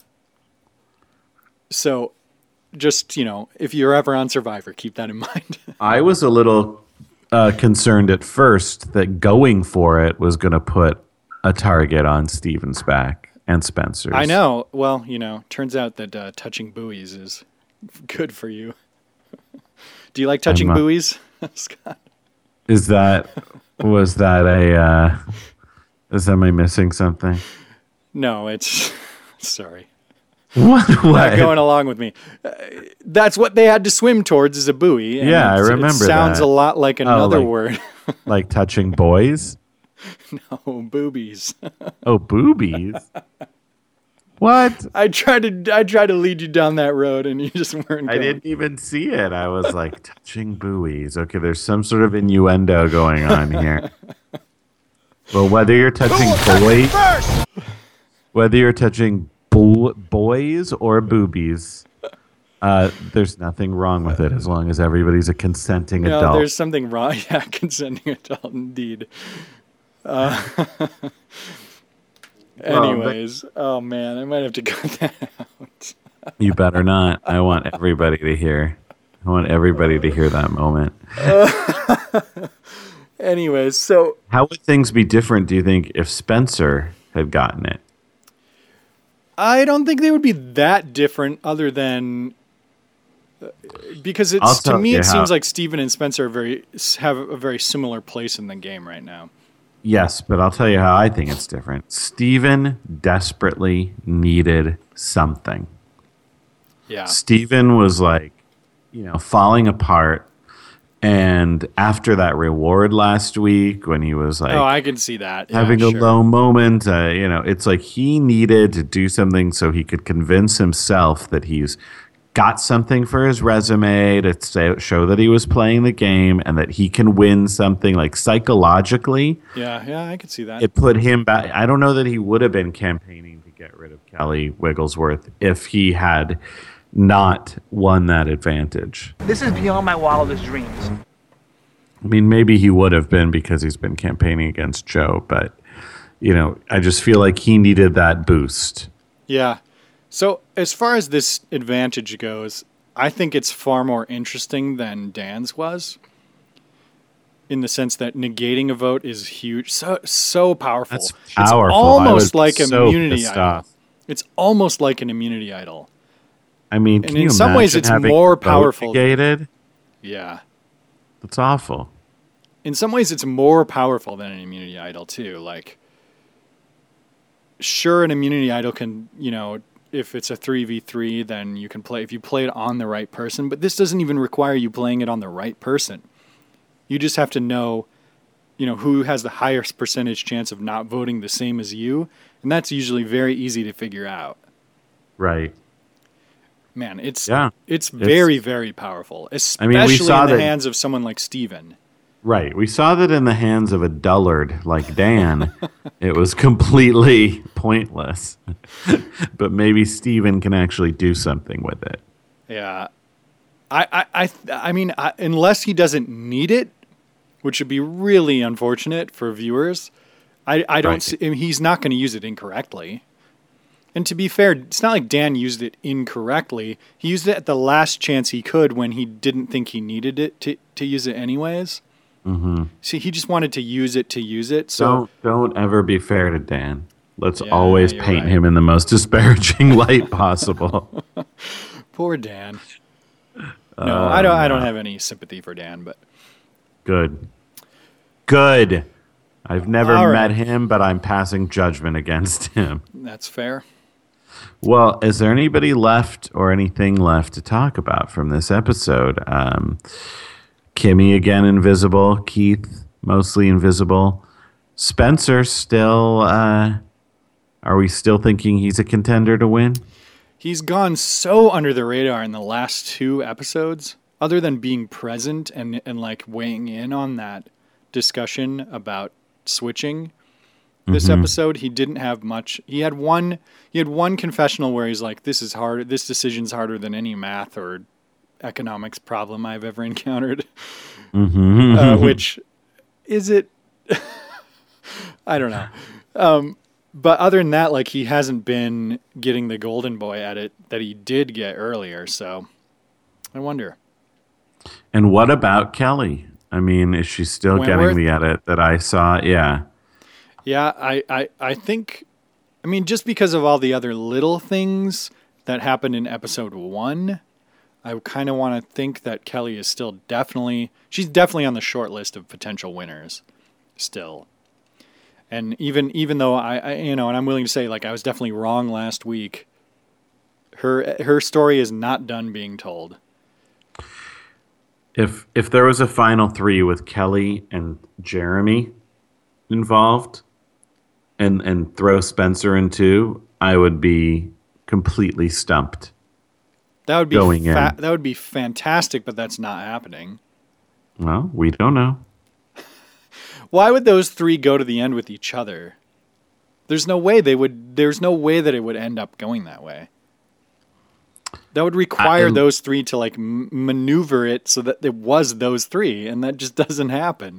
[SPEAKER 1] So, just you know, if you're ever on Survivor, keep that in mind.
[SPEAKER 2] I was a little uh, concerned at first that going for it was going to put a target on Steven's back and Spencer's.
[SPEAKER 1] I know. Well, you know, turns out that uh, touching buoys is good for you. Do you like touching
[SPEAKER 2] I'm, uh,
[SPEAKER 1] buoys, Scott?
[SPEAKER 2] Is that was that a? Uh, is am I missing something?
[SPEAKER 1] No, it's sorry.
[SPEAKER 2] What?
[SPEAKER 1] Not
[SPEAKER 2] What?
[SPEAKER 1] going along with me. Uh, that's what they had to swim towards is a buoy. and
[SPEAKER 2] Yeah, I
[SPEAKER 1] it's-
[SPEAKER 2] remember
[SPEAKER 1] It sounds
[SPEAKER 2] that.
[SPEAKER 1] a lot like another
[SPEAKER 2] like-
[SPEAKER 1] word.
[SPEAKER 2] Like touching boys?
[SPEAKER 1] Oh, boobies.
[SPEAKER 2] Oh, boobies. What?
[SPEAKER 1] I tried to I tried to lead you down that road, and you just weren't.
[SPEAKER 2] I
[SPEAKER 1] going.
[SPEAKER 2] didn't even see it. I was like, touching buoys. Okay, there's some sort of innuendo going on here. Well, whether you're touching boys,
[SPEAKER 5] First!
[SPEAKER 2] whether you're touching bo- boys or boobies, uh, there's nothing wrong with it as long as everybody's a consenting
[SPEAKER 1] No,
[SPEAKER 2] adult.
[SPEAKER 1] there's something wrong. Yeah, consenting adult, indeed. Uh, Anyways, oh man, I might have to cut that out.
[SPEAKER 2] You better not. I want everybody to hear. I want everybody to hear that moment.
[SPEAKER 1] Uh, anyways, so
[SPEAKER 2] how would things be different, do you think, if Spencer had gotten it?
[SPEAKER 1] I don't think they would be that different, other than uh, because it's to me it how. seems like Steven and Spencer are very have a very similar place in the game right now.
[SPEAKER 2] Yes, but I'll tell you how I think it's different. Steven desperately needed something.
[SPEAKER 1] Yeah.
[SPEAKER 2] Steven was like, you know, falling apart. And after that reward last week, when he was like,
[SPEAKER 1] oh, I can see that. Yeah,
[SPEAKER 2] having a
[SPEAKER 1] sure.
[SPEAKER 2] low moment, uh, you know, it's like he needed to do something so he could convince himself that he's got something for his resume to say, show that he was playing the game and that he can win something, like psychologically.
[SPEAKER 1] Yeah, yeah, I can see that.
[SPEAKER 2] It put him back. I don't know that he would have been campaigning to get rid of Kelly Wigglesworth if he had not won that advantage.
[SPEAKER 6] This is beyond my wildest dreams.
[SPEAKER 2] I mean, maybe he would have been because he's been campaigning against Joe, but, you know, I just feel like he needed that boost.
[SPEAKER 1] Yeah. So as far as this advantage goes, I think it's far more interesting than Dan's was, in the sense that negating a vote is huge, so so powerful.
[SPEAKER 2] That's powerful.
[SPEAKER 1] It's almost like
[SPEAKER 2] so
[SPEAKER 1] immunity idol.
[SPEAKER 2] Off.
[SPEAKER 1] It's almost like an immunity idol.
[SPEAKER 2] I mean,
[SPEAKER 1] and
[SPEAKER 2] can
[SPEAKER 1] in
[SPEAKER 2] you
[SPEAKER 1] some ways, it's more powerful.
[SPEAKER 2] Negated?
[SPEAKER 1] Yeah,
[SPEAKER 2] that's awful.
[SPEAKER 1] In some ways, it's more powerful than an immunity idol too. Like, sure, an immunity idol can, you know, if it's a three v three, then you can play if you play it on the right person. But this doesn't even require you playing it on the right person. You just have to know, you know, who has the highest percentage chance of not voting the same as you, and that's usually very easy to figure out.
[SPEAKER 2] Right.
[SPEAKER 1] Man, it's
[SPEAKER 2] yeah,
[SPEAKER 1] it's very, it's, very powerful, especially
[SPEAKER 2] I mean, we saw
[SPEAKER 1] in the
[SPEAKER 2] that,
[SPEAKER 1] hands of someone like Steven.
[SPEAKER 2] Right. We saw that in the hands of a dullard like Dan. It was completely pointless. But maybe Steven can actually do something with it.
[SPEAKER 1] Yeah. I, I, I, I mean, I, unless he doesn't need it, which would be really unfortunate for viewers, I, I don't right. see, I mean, he's not going to use it incorrectly. And to be fair, it's not like Dan used it incorrectly. He used it at the last chance he could when he didn't think he needed it to, to use it anyways.
[SPEAKER 2] Mm-hmm.
[SPEAKER 1] See, he just wanted to use it to use it. So
[SPEAKER 2] don't don't ever be fair to Dan. Let's
[SPEAKER 1] yeah,
[SPEAKER 2] always paint
[SPEAKER 1] right.
[SPEAKER 2] him in the most disparaging light possible.
[SPEAKER 1] Poor Dan. No,
[SPEAKER 2] uh,
[SPEAKER 1] I don't. I don't have any sympathy for Dan, but
[SPEAKER 2] good, good. I've never
[SPEAKER 1] All
[SPEAKER 2] met
[SPEAKER 1] right.
[SPEAKER 2] him, but I'm passing judgment against him.
[SPEAKER 1] That's fair.
[SPEAKER 2] Well, is there anybody left or anything left to talk about from this episode? Um, Kimmy again invisible. Keith mostly invisible. Spencer still. Uh, are we still thinking he's a contender to win?
[SPEAKER 1] He's gone so under the radar in the last two episodes, other than being present and and like weighing in on that discussion about switching. This
[SPEAKER 2] mm-hmm.
[SPEAKER 1] episode, he didn't have much. He had one. He had one confessional where he's like, "This is hard. This decision's harder than any math or economics problem I've ever encountered."
[SPEAKER 2] Mm-hmm.
[SPEAKER 1] uh, which is it? I don't know. Um, but other than that, like he hasn't been getting the golden boy at it that he did get earlier. So I wonder.
[SPEAKER 2] And what about Kelly? I mean, is she still
[SPEAKER 1] Wentworth?
[SPEAKER 2] getting the edit that I saw? Yeah.
[SPEAKER 1] Yeah, I, I, I think, I mean, just because of all the other little things that happened in episode one, I kind of want to think that Kelly is still definitely, she's definitely on the short list of potential winners still. And even, even though I, I, you know, and I'm willing to say, like, I was definitely wrong last week, her, her story is not done being told.
[SPEAKER 2] If, if there was a final three with Kelly and Jeremy involved, and and throw Spencer in too, I would be completely stumped.
[SPEAKER 1] That would be
[SPEAKER 2] going
[SPEAKER 1] fa-
[SPEAKER 2] in.
[SPEAKER 1] That would be fantastic, but that's not happening.
[SPEAKER 2] Well, we don't know.
[SPEAKER 1] Why would those three go to the end with each other? There's no way they would. There's no way that it would end up going that way. That would require
[SPEAKER 2] I,
[SPEAKER 1] those three to like m- maneuver it so that it was those three, and that just doesn't happen.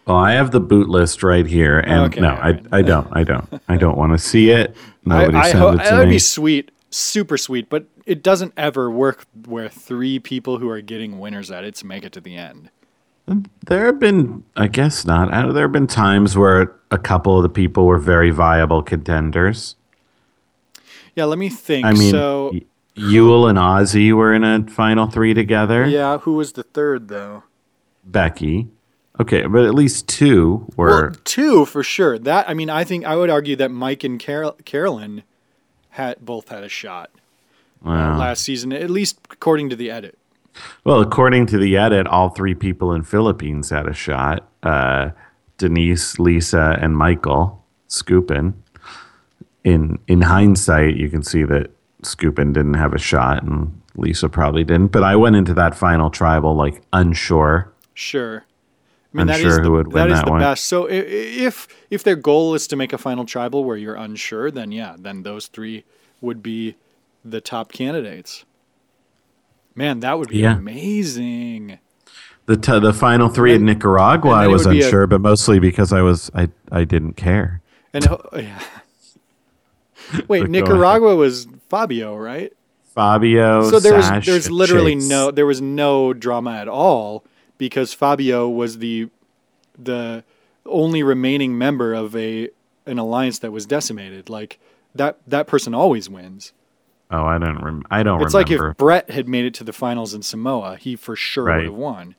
[SPEAKER 2] Well, I have the boot list right here, and
[SPEAKER 1] Okay,
[SPEAKER 2] no,
[SPEAKER 1] all right.
[SPEAKER 2] I, I don't, I don't, I don't want to see it. Nobody
[SPEAKER 1] I, I
[SPEAKER 2] sent
[SPEAKER 1] ho-
[SPEAKER 2] it to
[SPEAKER 1] that would
[SPEAKER 2] me.
[SPEAKER 1] be sweet, super sweet, but it doesn't ever work where three people who are getting winners at it make it to the end.
[SPEAKER 2] There have been, I guess not. uh, There have been times where a couple of the people were very viable contenders.
[SPEAKER 1] Yeah, let me think.
[SPEAKER 2] I mean,
[SPEAKER 1] so
[SPEAKER 2] y- Yule and Ozzy were in a final three together.
[SPEAKER 1] yeah, who was the third though?
[SPEAKER 2] Becky. Okay, but at least two were.
[SPEAKER 1] Well, two for sure. That I mean, I think I would argue that Mike and Carol- Carolyn had both had a shot uh,
[SPEAKER 2] Wow.
[SPEAKER 1] last season, at least according to the edit.
[SPEAKER 2] Well, according to the edit, all three people in Philippines had a shot. Uh, Denise, Lisa, and Michael Scoopin. In in hindsight, you can see that Scoopin didn't have a shot, and Lisa probably didn't. But I went into that final tribal like unsure.
[SPEAKER 1] Sure. I mean, that
[SPEAKER 2] Unsure
[SPEAKER 1] is
[SPEAKER 2] who
[SPEAKER 1] the,
[SPEAKER 2] would win
[SPEAKER 1] that is
[SPEAKER 2] that
[SPEAKER 1] the
[SPEAKER 2] one.
[SPEAKER 1] best. So i- i- if if their goal is to make a final tribal where you're unsure, then yeah, then those three would be the top candidates. Man, that would be
[SPEAKER 2] Yeah.
[SPEAKER 1] amazing.
[SPEAKER 2] The t- the final three in
[SPEAKER 1] And-
[SPEAKER 2] Nicaragua,
[SPEAKER 1] and then
[SPEAKER 2] I
[SPEAKER 1] it
[SPEAKER 2] was
[SPEAKER 1] would be a-
[SPEAKER 2] unsure, but mostly because I was I I didn't care.
[SPEAKER 1] And oh, yeah. Wait,
[SPEAKER 2] But go
[SPEAKER 1] Nicaragua was Fabio, right?
[SPEAKER 2] Fabio,
[SPEAKER 1] So there was
[SPEAKER 2] Sash,
[SPEAKER 1] there's literally
[SPEAKER 2] Chase.
[SPEAKER 1] no there was no drama at all because Fabio was the the only remaining member of a an alliance that was decimated. Like that that person always wins.
[SPEAKER 2] Oh, I don't. Rem- I don't
[SPEAKER 1] It's
[SPEAKER 2] remember.
[SPEAKER 1] like if Brett had made it to the finals in Samoa, he for sure
[SPEAKER 2] Right.
[SPEAKER 1] would have won.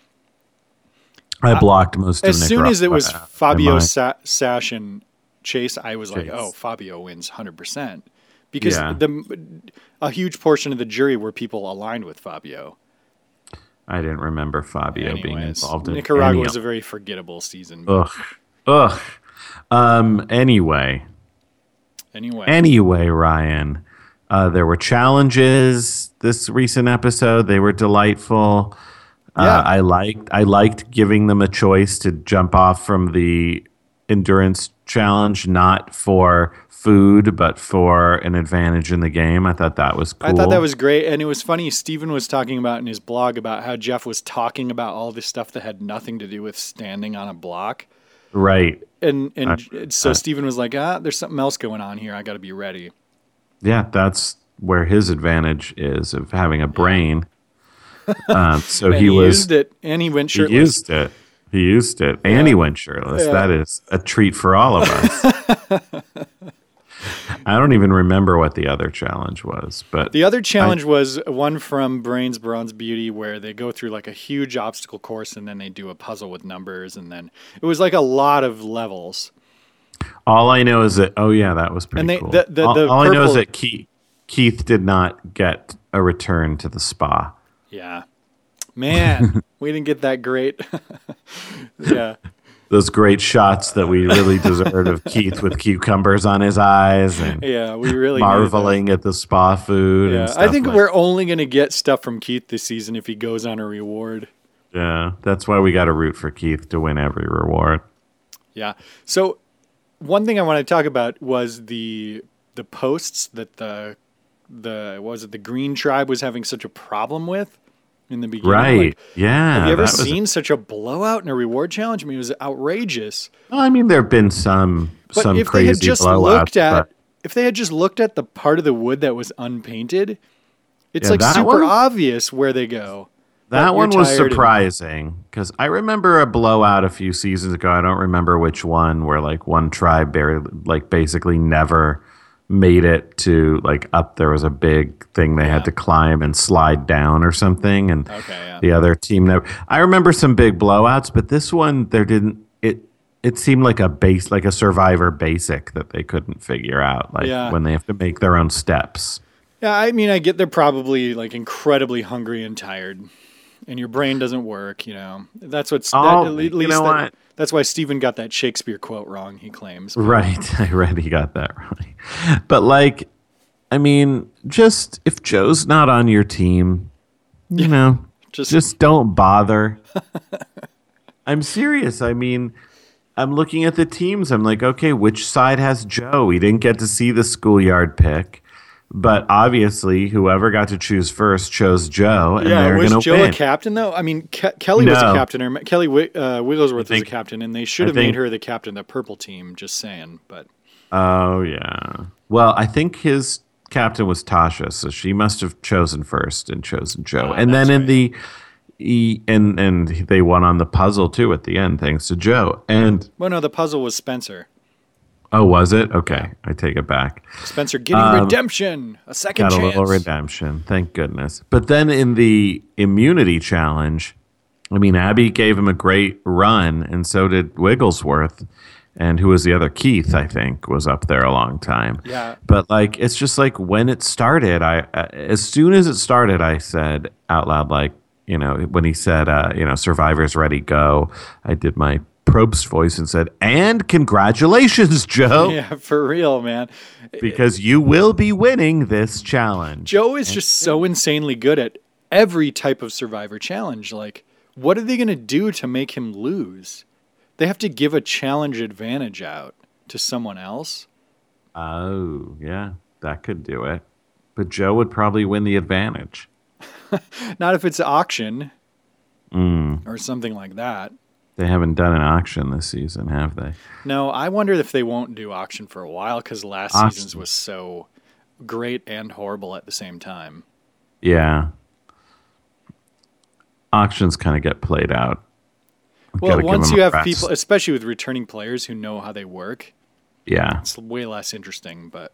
[SPEAKER 2] I blocked most of
[SPEAKER 1] As soon as it was
[SPEAKER 2] Nicaragua out of
[SPEAKER 1] Fabio,
[SPEAKER 2] my-
[SPEAKER 1] Sa- Sash, and Chase, I was like,
[SPEAKER 2] Chase.
[SPEAKER 1] oh, Fabio wins one hundred percent. Because
[SPEAKER 2] Yeah.
[SPEAKER 1] the a huge portion of the jury were people aligned with Fabio.
[SPEAKER 2] I didn't remember Fabio being
[SPEAKER 1] Anyways,
[SPEAKER 2] involved in
[SPEAKER 1] Nicaragua
[SPEAKER 2] any
[SPEAKER 1] was
[SPEAKER 2] of-
[SPEAKER 1] a very forgettable season.
[SPEAKER 2] Ugh. Ugh. Um. Anyway.
[SPEAKER 1] Anyway,
[SPEAKER 2] Anyway, Ryan. Uh, there were challenges this recent episode. They were delightful.
[SPEAKER 1] Yeah.
[SPEAKER 2] Uh, I liked. I liked giving them a choice to jump off from the endurance challenge, not for food, but for an advantage in the game. I thought that was cool.
[SPEAKER 1] I thought that was great. And it was funny. Steven was talking about in his blog about how Jeff was talking about all this stuff that had nothing to do with standing on a block.
[SPEAKER 2] right.
[SPEAKER 1] And and
[SPEAKER 2] I-
[SPEAKER 1] so
[SPEAKER 2] I-
[SPEAKER 1] Steven was like, ah, there's something else going on here. I got to be ready.
[SPEAKER 2] Yeah, that's where his advantage is of having a brain. Um, so
[SPEAKER 1] And
[SPEAKER 2] he, was
[SPEAKER 1] used it, and he went
[SPEAKER 2] he
[SPEAKER 1] shirtless.
[SPEAKER 2] used it. He used it, and he went shirtless.
[SPEAKER 1] Yeah.
[SPEAKER 2] That is a treat for all of us. I don't even remember what the other challenge was, but
[SPEAKER 1] The other challenge was one from Brains Bronze Beauty where they go through like a huge obstacle course and then they do a puzzle with numbers and then it was like a lot of levels.
[SPEAKER 2] all I know is that oh yeah, that was pretty
[SPEAKER 1] And they-
[SPEAKER 2] cool.
[SPEAKER 1] the- the-
[SPEAKER 2] all
[SPEAKER 1] the
[SPEAKER 2] all I know is
[SPEAKER 1] purple-
[SPEAKER 2] that Keith, Keith did not get a return to the spa.
[SPEAKER 1] Yeah. Man, we didn't get that great. Yeah.
[SPEAKER 2] Those great shots that we really deserved of Keith with cucumbers on his eyes and
[SPEAKER 1] Yeah, we really needed
[SPEAKER 2] marveling at the spa food.
[SPEAKER 1] that.
[SPEAKER 2] And
[SPEAKER 1] Yeah.
[SPEAKER 2] stuff
[SPEAKER 1] I think
[SPEAKER 2] like
[SPEAKER 1] we're only going to get stuff from Keith this season if he goes on a reward.
[SPEAKER 2] Yeah, that's why we got to root for Keith to win every reward.
[SPEAKER 1] Yeah. So one thing I want to talk about was the the posts that the the what was it the Green Tribe was having such a problem with in the beginning.
[SPEAKER 2] Right.
[SPEAKER 1] Like,
[SPEAKER 2] yeah.
[SPEAKER 1] have you ever
[SPEAKER 2] that was-
[SPEAKER 1] seen such a blowout in a reward challenge? I mean, it was outrageous.
[SPEAKER 2] Well, I mean, there have been some
[SPEAKER 1] But
[SPEAKER 2] some
[SPEAKER 1] if they
[SPEAKER 2] crazy
[SPEAKER 1] had just
[SPEAKER 2] blowouts,
[SPEAKER 1] looked at
[SPEAKER 2] but
[SPEAKER 1] if they had just looked at the part of the wood that was unpainted, it's
[SPEAKER 2] Yeah,
[SPEAKER 1] like
[SPEAKER 2] that
[SPEAKER 1] super
[SPEAKER 2] one-
[SPEAKER 1] obvious where they go.
[SPEAKER 2] that
[SPEAKER 1] But
[SPEAKER 2] one
[SPEAKER 1] you're
[SPEAKER 2] was
[SPEAKER 1] tired and-
[SPEAKER 2] surprising because I remember a blowout a few seasons ago. I don't remember which one, where like one tribe barely, like basically never made it to like up. There was a big thing they
[SPEAKER 1] Yeah.
[SPEAKER 2] had to climb and slide down or something, and
[SPEAKER 1] Okay, yeah.
[SPEAKER 2] the other team never. I remember some big blowouts, but this one there didn't. It it seemed like a base, like a Survivor basic that they couldn't figure out. Like
[SPEAKER 1] Yeah.
[SPEAKER 2] when they have to make their own steps.
[SPEAKER 1] Yeah, I mean, I get they're probably like incredibly hungry and tired, and your brain doesn't work. You know, that's what's that,
[SPEAKER 2] Oh,
[SPEAKER 1] at le-
[SPEAKER 2] you
[SPEAKER 1] least
[SPEAKER 2] know
[SPEAKER 1] that-
[SPEAKER 2] what?
[SPEAKER 1] that's why Stephen got that Shakespeare quote wrong. He claims.
[SPEAKER 2] Right. I read he got that right. But like, I mean, just if Joe's not on your team, you know,
[SPEAKER 1] Just-
[SPEAKER 2] just, don't bother. I'm serious. I mean, I'm looking at the teams. I'm like, okay, which side has Joe? We didn't get to see the schoolyard pick. But obviously, whoever got to choose first chose Joe, and
[SPEAKER 1] Yeah,
[SPEAKER 2] they're
[SPEAKER 1] was
[SPEAKER 2] going to
[SPEAKER 1] Joe
[SPEAKER 2] win.
[SPEAKER 1] a captain though? I mean, Ke- Kelly was a
[SPEAKER 2] No.
[SPEAKER 1] captain, or Kelly Wi- uh, Wigglesworth
[SPEAKER 2] think-
[SPEAKER 1] was a captain, and they should
[SPEAKER 2] I
[SPEAKER 1] have
[SPEAKER 2] think-
[SPEAKER 1] made her the captain of the purple team. Just saying, but
[SPEAKER 2] Oh, yeah. Well, I think his captain was Tasha, so she must have chosen first and chosen Joe.
[SPEAKER 1] Ah,
[SPEAKER 2] and then
[SPEAKER 1] that's
[SPEAKER 2] in
[SPEAKER 1] right.
[SPEAKER 2] the e, and and they won on the puzzle too at the end, thanks to Joe. And
[SPEAKER 1] well, no, the puzzle was Spencer.
[SPEAKER 2] oh, was it? Okay, I take it back.
[SPEAKER 1] Spencer getting
[SPEAKER 2] Um,
[SPEAKER 1] redemption, a second
[SPEAKER 2] Got a
[SPEAKER 1] chance.
[SPEAKER 2] little redemption, thank goodness. But then in the immunity challenge, I mean, Abby gave him a great run, and so did Wigglesworth. And who was the other? Keith, I think, was up there a long time.
[SPEAKER 1] Yeah.
[SPEAKER 2] But like, it's just like when it started, I uh, as soon as it started, I said out loud, like, you know, when he said, uh, you know, Survivor's ready, go. I did my Probst voice and said, and congratulations, Joe,
[SPEAKER 1] Yeah, for real, man.
[SPEAKER 2] because you will be winning this challenge.
[SPEAKER 1] Joe is just so insanely good at every type of Survivor challenge. Like, what are they going to do to make him lose? They have to give a challenge advantage out to someone else.
[SPEAKER 2] Oh, yeah, that could do it. But Joe would probably win the advantage.
[SPEAKER 1] Not if it's auction
[SPEAKER 2] Mm.
[SPEAKER 1] or something like that.
[SPEAKER 2] They haven't done an auction this season, have they?
[SPEAKER 1] No, I wonder if they won't do auction for a while because last
[SPEAKER 2] Auction.
[SPEAKER 1] season's was so great and horrible at the same time.
[SPEAKER 2] Yeah. Auctions kind of get played out. We've
[SPEAKER 1] Well,
[SPEAKER 2] gotta give
[SPEAKER 1] once
[SPEAKER 2] them
[SPEAKER 1] you
[SPEAKER 2] a
[SPEAKER 1] have
[SPEAKER 2] rest.
[SPEAKER 1] people, especially with returning players who know how they work,
[SPEAKER 2] Yeah.
[SPEAKER 1] it's way less interesting. But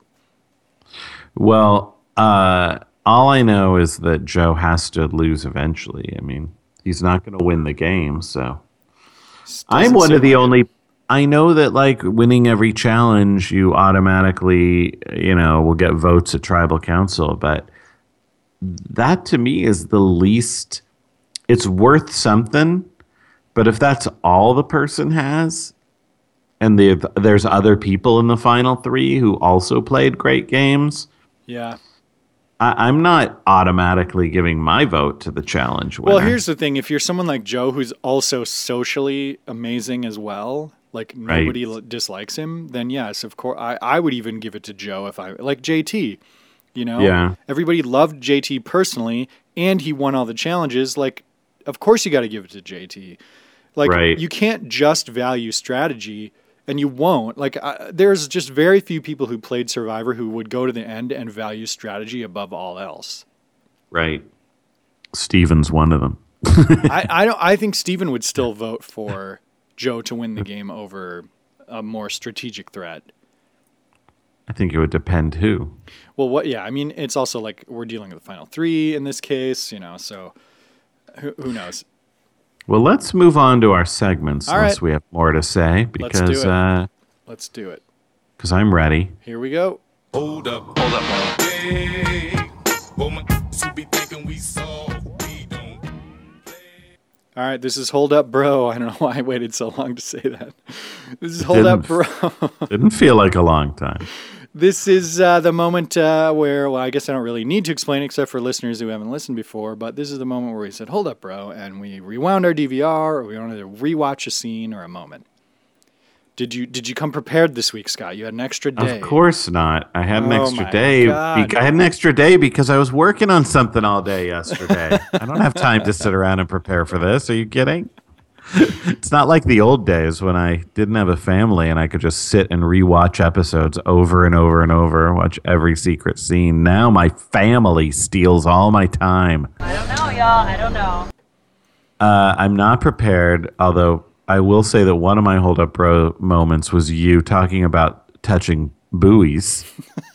[SPEAKER 2] Well, uh, all I know is that Joe has to lose eventually. I mean, he's not going to win the game, so. I'm
[SPEAKER 1] doesn't
[SPEAKER 2] one of
[SPEAKER 1] seem
[SPEAKER 2] the
[SPEAKER 1] like it.
[SPEAKER 2] only. I know that like winning every challenge, you automatically, you know, will get votes at tribal council, but that to me is the least. It's worth something, but if that's all the person has, and the, there's other people in the final three who also played great games,
[SPEAKER 1] Yeah.
[SPEAKER 2] I, I'm not automatically giving my vote to the challenge winner.
[SPEAKER 1] Well, here's the thing: if you're someone like Joe, who's also socially amazing as well, like nobody
[SPEAKER 2] Right.
[SPEAKER 1] l dislikes him, then yes, of course, I, I would even give it to Joe if I like J T. You know,
[SPEAKER 2] Yeah.
[SPEAKER 1] everybody loved J T personally, and he won all the challenges. Like, of course, you got to give it to J T. Like,
[SPEAKER 2] Right.
[SPEAKER 1] you can't just value strategy. And you won't. Like, uh, there's just very few people who played Survivor who would go to the end and value strategy above all else.
[SPEAKER 2] Right. Steven's one of them.
[SPEAKER 1] I, I don't. I think Steven would still vote for Joe to win the game over a more strategic threat.
[SPEAKER 2] I think it would depend who.
[SPEAKER 1] Well, what? Yeah, I mean, it's also like we're dealing with the final three in this case, you know. So who, who knows?
[SPEAKER 2] Well, let's move on to our segments
[SPEAKER 1] All
[SPEAKER 2] unless
[SPEAKER 1] right.
[SPEAKER 2] we have more to say
[SPEAKER 1] Let's do
[SPEAKER 2] because
[SPEAKER 1] it.
[SPEAKER 2] uh,
[SPEAKER 1] Let's do it.
[SPEAKER 2] because I'm ready.
[SPEAKER 1] Here we go.
[SPEAKER 7] Hold up, hold up, hey, for my who be thinking we soft, we don't.
[SPEAKER 1] All right, this is Hold Up Bro. I don't know why I waited so long to say that. This is Hold Up Bro.
[SPEAKER 2] Didn't feel like a long time.
[SPEAKER 1] This is uh, the moment uh, where, well, I guess I don't really need to explain except for listeners who haven't listened before, but this is the moment where we said, hold up, bro, and we rewound our D V R, or we wanted to rewatch a scene or a moment. Did you did you come prepared this week, Scott? You had an extra day.
[SPEAKER 2] Of course not. I had an
[SPEAKER 1] Oh
[SPEAKER 2] extra
[SPEAKER 1] my
[SPEAKER 2] day.
[SPEAKER 1] God.
[SPEAKER 2] Be- I had an extra day because I was working on something all day yesterday. I don't have time to sit around and prepare for this. Are you kidding? It's not like the old days when I didn't have a family and I could just sit and rewatch episodes over and over and over, watch every secret scene. Now my family steals all my time.
[SPEAKER 3] I don't know, y'all. I don't know.
[SPEAKER 2] Uh, I'm not prepared, although I will say that one of my hold up bro moments was you talking about touching buoys.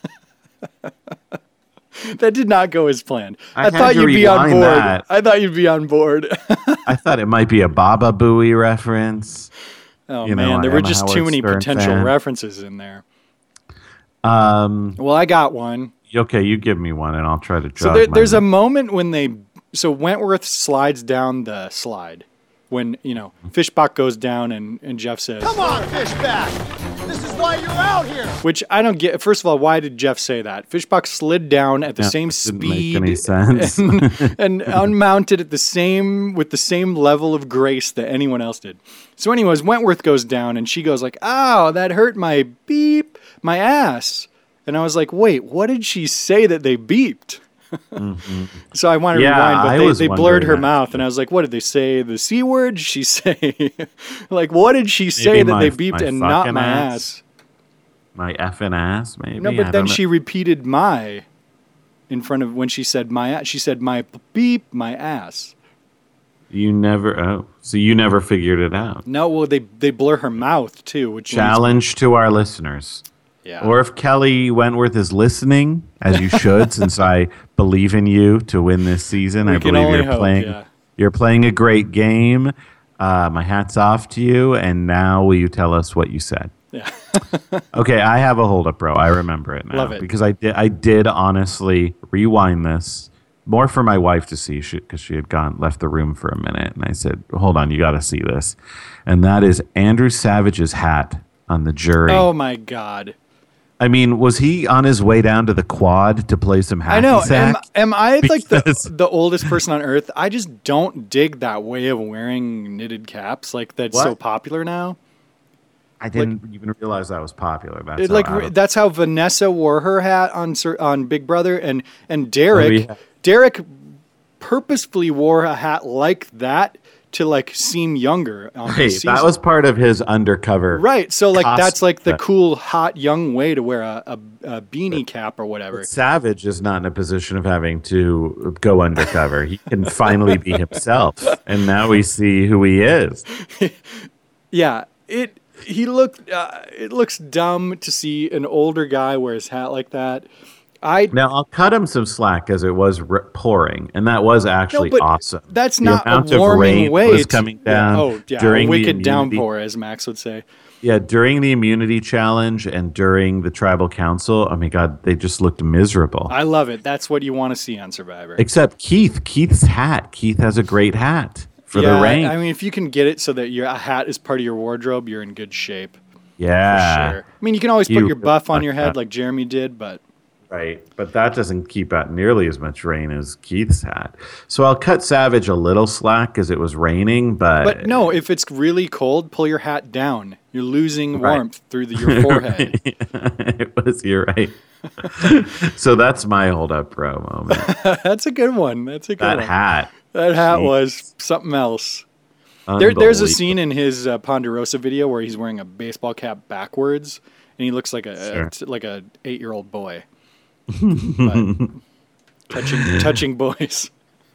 [SPEAKER 1] That did not go as planned.
[SPEAKER 2] I
[SPEAKER 1] I,
[SPEAKER 2] had
[SPEAKER 1] thought
[SPEAKER 2] to
[SPEAKER 1] you'd be on
[SPEAKER 2] rewind
[SPEAKER 1] board.
[SPEAKER 2] that.
[SPEAKER 1] I thought you'd be on board.
[SPEAKER 2] I thought it might be a Baba Booey reference.
[SPEAKER 1] Oh,
[SPEAKER 2] You know,
[SPEAKER 1] man,
[SPEAKER 2] I
[SPEAKER 1] there were
[SPEAKER 2] am a
[SPEAKER 1] just too
[SPEAKER 2] Howard
[SPEAKER 1] many
[SPEAKER 2] Stern
[SPEAKER 1] potential
[SPEAKER 2] fan.
[SPEAKER 1] references in there.
[SPEAKER 2] Um,
[SPEAKER 1] Well, I got one.
[SPEAKER 2] okay, you give me one and I'll try to jog
[SPEAKER 1] So there,
[SPEAKER 2] my
[SPEAKER 1] there's a
[SPEAKER 2] memory.
[SPEAKER 1] moment when they, so Wentworth slides down the slide when, you know, Fishbach goes down and, and Jeff says,
[SPEAKER 5] Come on, Fishback! This is why you're out here!
[SPEAKER 1] which I don't get. First of all, why did Jeff say that? Fishbach slid down at the
[SPEAKER 2] Yeah,
[SPEAKER 1] same
[SPEAKER 2] it didn't
[SPEAKER 1] speed
[SPEAKER 2] make any sense.
[SPEAKER 1] and, and unmounted at the same, with the same level of grace that anyone else did. So anyways, Wentworth goes down and she goes like, ow, that hurt my beep, my ass. And I was like, wait, what did she say that they beeped?
[SPEAKER 2] Mm-hmm.
[SPEAKER 1] So I want to
[SPEAKER 2] Yeah,
[SPEAKER 1] rewind, but
[SPEAKER 2] I
[SPEAKER 1] they,
[SPEAKER 2] was
[SPEAKER 1] they blurred her
[SPEAKER 2] wondering that.
[SPEAKER 1] mouth, and I was like, what did they say? The C word? Did she say? Like, what did she say
[SPEAKER 2] Maybe
[SPEAKER 1] that
[SPEAKER 2] my-
[SPEAKER 1] they beeped
[SPEAKER 2] my
[SPEAKER 1] and not
[SPEAKER 2] fucking
[SPEAKER 1] my
[SPEAKER 2] ass.
[SPEAKER 1] ass?
[SPEAKER 2] My effing ass, maybe.
[SPEAKER 1] No,
[SPEAKER 2] I
[SPEAKER 1] but
[SPEAKER 2] don't
[SPEAKER 1] then
[SPEAKER 2] know.
[SPEAKER 1] she repeated my in front of when she said my ass. She said my beep, my ass.
[SPEAKER 2] You never. Oh, so you never figured it out.
[SPEAKER 1] No, well, they they blur her mouth too, which leads-
[SPEAKER 2] Challenge to our listeners.
[SPEAKER 1] Yeah.
[SPEAKER 2] Or if Kelly Wentworth is listening, as you should, since I believe in you to win this season.
[SPEAKER 1] We
[SPEAKER 2] I
[SPEAKER 1] can
[SPEAKER 2] believe
[SPEAKER 1] only
[SPEAKER 2] you're
[SPEAKER 1] hope,
[SPEAKER 2] playing.
[SPEAKER 1] yeah.
[SPEAKER 2] You're playing a great game. Uh, my hat's off to you. And now, will you tell us what you said?
[SPEAKER 1] Yeah.
[SPEAKER 2] Okay, I have a holdup, bro. I remember it now
[SPEAKER 1] Love it.
[SPEAKER 2] because I did. I did honestly rewind this more for my wife to see, because she had gone left the room for a minute, and I said, "Hold on, you got to see this." And that is Andrew Savage's hat on the jury.
[SPEAKER 1] Oh my God.
[SPEAKER 2] I mean, was he on his way down to the quad to play some hacky
[SPEAKER 1] I know. Am,
[SPEAKER 2] sack?
[SPEAKER 1] am I like
[SPEAKER 2] Because-
[SPEAKER 1] the the oldest person on earth? I just don't dig that way of wearing knitted caps like that's so
[SPEAKER 2] What?
[SPEAKER 1] popular now.
[SPEAKER 2] I didn't even realize that was popular. That's
[SPEAKER 1] It,
[SPEAKER 2] how
[SPEAKER 1] like
[SPEAKER 2] out
[SPEAKER 1] re-
[SPEAKER 2] of-
[SPEAKER 1] that's how Vanessa wore her hat on Sir- on Big Brother, and and Derek
[SPEAKER 2] Oh, yeah.
[SPEAKER 1] Derek purposefully wore a hat like that to like seem younger on
[SPEAKER 2] Hey,
[SPEAKER 1] his season.
[SPEAKER 2] that was part of his undercover.
[SPEAKER 1] right. So like
[SPEAKER 2] costume.
[SPEAKER 1] that's like the cool hot young way to wear a, a, a beanie cap or whatever.
[SPEAKER 2] Savage is not in a position of having to go undercover. He can finally be himself, and now we see who he is.
[SPEAKER 1] Yeah, it he looked uh, it looks dumb to see an older guy wear his hat like that. I
[SPEAKER 2] Now I'll cut him some slack, as it was r- pouring, and that was actually
[SPEAKER 1] but
[SPEAKER 2] awesome.
[SPEAKER 1] that's
[SPEAKER 2] The
[SPEAKER 1] not a
[SPEAKER 2] amount of
[SPEAKER 1] warming
[SPEAKER 2] rain
[SPEAKER 1] way
[SPEAKER 2] was
[SPEAKER 1] to-
[SPEAKER 2] coming
[SPEAKER 1] yeah,
[SPEAKER 2] down
[SPEAKER 1] oh yeah,
[SPEAKER 2] during
[SPEAKER 1] a
[SPEAKER 2] the
[SPEAKER 1] wicked
[SPEAKER 2] immunity-
[SPEAKER 1] downpour, as Max would say.
[SPEAKER 2] Yeah, during the immunity challenge and during the tribal council. Oh my God, they just looked miserable.
[SPEAKER 1] I love it. That's what you want to see on Survivor.
[SPEAKER 2] Except Keith. Keith's hat. Keith has a great hat for
[SPEAKER 1] yeah,
[SPEAKER 2] the rain.
[SPEAKER 1] I mean, if you can get it so that your a hat is part of your wardrobe, you're in good shape.
[SPEAKER 2] yeah.
[SPEAKER 1] Sure. I mean, you can always put
[SPEAKER 2] You
[SPEAKER 1] your buff on your
[SPEAKER 2] like
[SPEAKER 1] head
[SPEAKER 2] that.
[SPEAKER 1] like Jeremy did, but
[SPEAKER 2] Right, but that doesn't keep out nearly as much rain as Keith's hat. So I'll cut Savage a little slack because it was raining, but
[SPEAKER 1] but no, if it's really cold, pull your hat down. You're losing
[SPEAKER 2] Right.
[SPEAKER 1] warmth through the, your forehead.
[SPEAKER 2] it was. You're right. So that's my hold up, bro moment.
[SPEAKER 1] That's a good one. That's a good
[SPEAKER 2] That
[SPEAKER 1] one.
[SPEAKER 2] hat.
[SPEAKER 1] That hat
[SPEAKER 2] Jeez.
[SPEAKER 1] was something else. There, there's a
[SPEAKER 2] Unbelievable.
[SPEAKER 1] scene in his uh, Ponderosa video where he's wearing a baseball cap backwards, and he looks like a,
[SPEAKER 2] Sure.
[SPEAKER 1] a like a eight year old boy. But touching touching boys.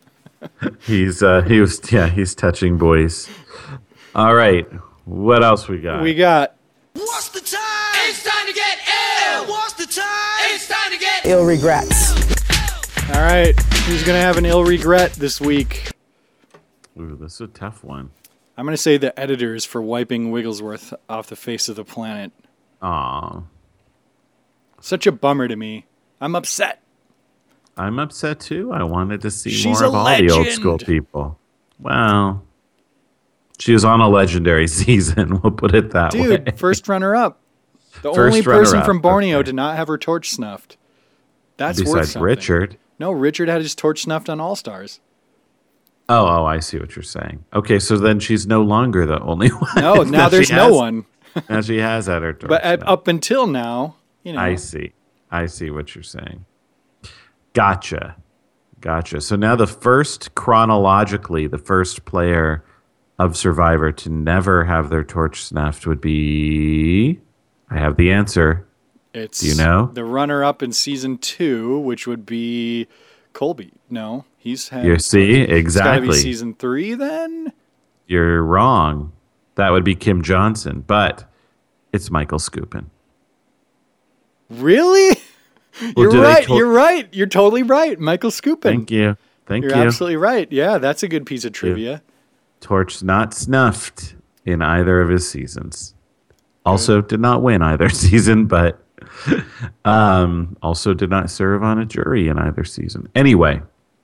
[SPEAKER 2] He's uh, he was yeah he's touching boys. All right, what else we got?
[SPEAKER 1] We got
[SPEAKER 5] What's the time? It's time to get ill. What's the time? It's time to get
[SPEAKER 8] Ill regrets.
[SPEAKER 1] all right. Who's gonna have an ill regret this week?
[SPEAKER 2] Ooh, this is a tough one.
[SPEAKER 1] I'm gonna say the editors for wiping Wigglesworth off the face of the planet.
[SPEAKER 2] Aw,
[SPEAKER 1] Such a bummer to me. I'm upset.
[SPEAKER 2] I'm upset too. I wanted to see
[SPEAKER 1] She's
[SPEAKER 2] more
[SPEAKER 1] a
[SPEAKER 2] of all the old school
[SPEAKER 1] legend.
[SPEAKER 2] people. Well, she was on a legendary season. We'll put it that way.
[SPEAKER 1] Dude, first runner up. The
[SPEAKER 2] First
[SPEAKER 1] only person
[SPEAKER 2] runner-up,
[SPEAKER 1] from Borneo
[SPEAKER 2] okay.
[SPEAKER 1] to not have her torch snuffed. That's worth
[SPEAKER 2] Besides
[SPEAKER 1] something.
[SPEAKER 2] Richard.
[SPEAKER 1] No, Richard had his torch snuffed on All Stars.
[SPEAKER 2] Oh, oh, I see what you're saying. Okay, so then she's no longer the only one.
[SPEAKER 1] No, now
[SPEAKER 2] she
[SPEAKER 1] there's no
[SPEAKER 2] has-
[SPEAKER 1] one.
[SPEAKER 2] Now she has had her torch.
[SPEAKER 1] But at,
[SPEAKER 2] snuffed.
[SPEAKER 1] up until now, you know,
[SPEAKER 2] I see. I see what you're saying. Gotcha. Gotcha. So now the first, chronologically, the first player of Survivor to never have their torch snuffed would be. I have the answer.
[SPEAKER 1] it's
[SPEAKER 2] do you know?
[SPEAKER 1] the runner up in season two, which would be Colby. No, he's had.
[SPEAKER 2] You see?
[SPEAKER 1] It's gotta be
[SPEAKER 2] Exactly.
[SPEAKER 1] season three then.
[SPEAKER 2] You're wrong. That would be Kim Johnson, but it's Michael Scoopin.
[SPEAKER 1] Really? You're
[SPEAKER 2] do they
[SPEAKER 1] right.
[SPEAKER 2] call-
[SPEAKER 1] You're right. You're totally right. Michael Scoopin.
[SPEAKER 2] Thank you. Thank
[SPEAKER 1] You're
[SPEAKER 2] you.
[SPEAKER 1] absolutely right. Yeah, that's a good piece of trivia.
[SPEAKER 2] Torch not snuffed in either of his seasons. Also did not win either season, but um, also did not serve on a jury in either season. Anyway,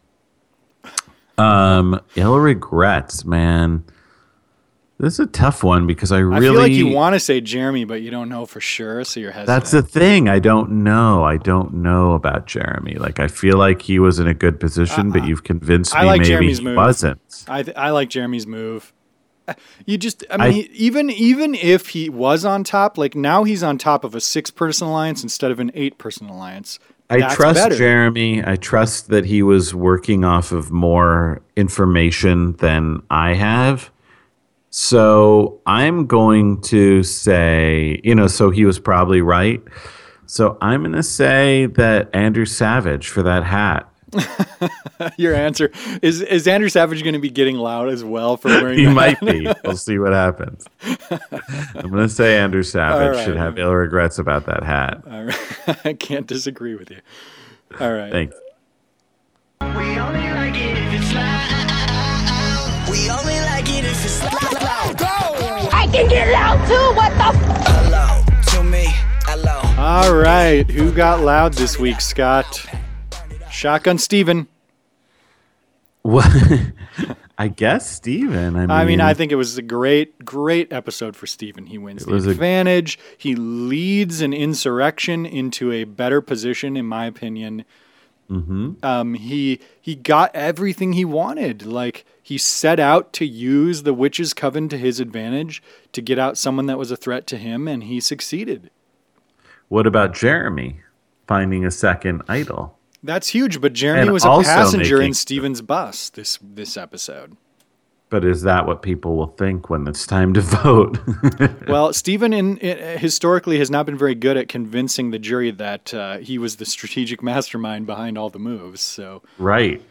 [SPEAKER 2] um, ill regrets, man. This is a tough one because I
[SPEAKER 1] I
[SPEAKER 2] really
[SPEAKER 1] feel like you want to say Jeremy, but you don't know for sure, so you're hesitant.
[SPEAKER 2] That's the thing. I don't know. I don't know about Jeremy. Like I feel like he was in a good position, but you've convinced
[SPEAKER 1] I
[SPEAKER 2] me
[SPEAKER 1] like
[SPEAKER 2] maybe
[SPEAKER 1] Jeremy's
[SPEAKER 2] he
[SPEAKER 1] move.
[SPEAKER 2] wasn't.
[SPEAKER 1] I th- I like Jeremy's move. You just, I mean,
[SPEAKER 2] I-
[SPEAKER 1] he, even even if he was on top, like now he's on top of a six-person alliance instead of an eight-person alliance.
[SPEAKER 2] I
[SPEAKER 1] That's
[SPEAKER 2] trust
[SPEAKER 1] better.
[SPEAKER 2] Jeremy. I trust that he was working off of more information than I have. So I'm going to say, you know, so he was probably right. So I'm going to say that Andrew Savage for that hat.
[SPEAKER 1] Your answer is is Andrew Savage going to be getting loud as well for wearing
[SPEAKER 2] He
[SPEAKER 1] that?
[SPEAKER 2] might be. We'll see what happens. I'm going to say Andrew Savage
[SPEAKER 1] All right.
[SPEAKER 2] should have ill regrets about that hat.
[SPEAKER 1] All right. I can't disagree with you. All right.
[SPEAKER 2] Thanks.
[SPEAKER 5] We only like it if it's loud. We only like it if it's loud. Go!
[SPEAKER 4] I can get loud too. What the? F-
[SPEAKER 5] Hello, to me, hello.
[SPEAKER 1] All right. Who got loud this week, Scott? Shotgun Steven.
[SPEAKER 2] What? I guess Steven. I mean,
[SPEAKER 1] I mean, I think it was a great, great episode for Steven. He wins the
[SPEAKER 2] was a-
[SPEAKER 1] advantage. He leads an insurrection into a better position, in my opinion.
[SPEAKER 2] Mm-hmm.
[SPEAKER 1] Um, he he got everything he wanted. Like, he set out to use the Witch's Coven to his advantage to get out someone that was a threat to him, and he succeeded.
[SPEAKER 2] What about Jeremy finding a second idol?
[SPEAKER 1] That's huge, but Jeremy
[SPEAKER 2] And
[SPEAKER 1] was a
[SPEAKER 2] also
[SPEAKER 1] passenger in
[SPEAKER 2] making-
[SPEAKER 1] Steven's bus this this episode.
[SPEAKER 2] But is that what people will think when it's time to vote?
[SPEAKER 1] Well, Steven in, in, historically has not been very good at convincing the jury that uh, he was the strategic mastermind behind all the moves. So,
[SPEAKER 2] Right.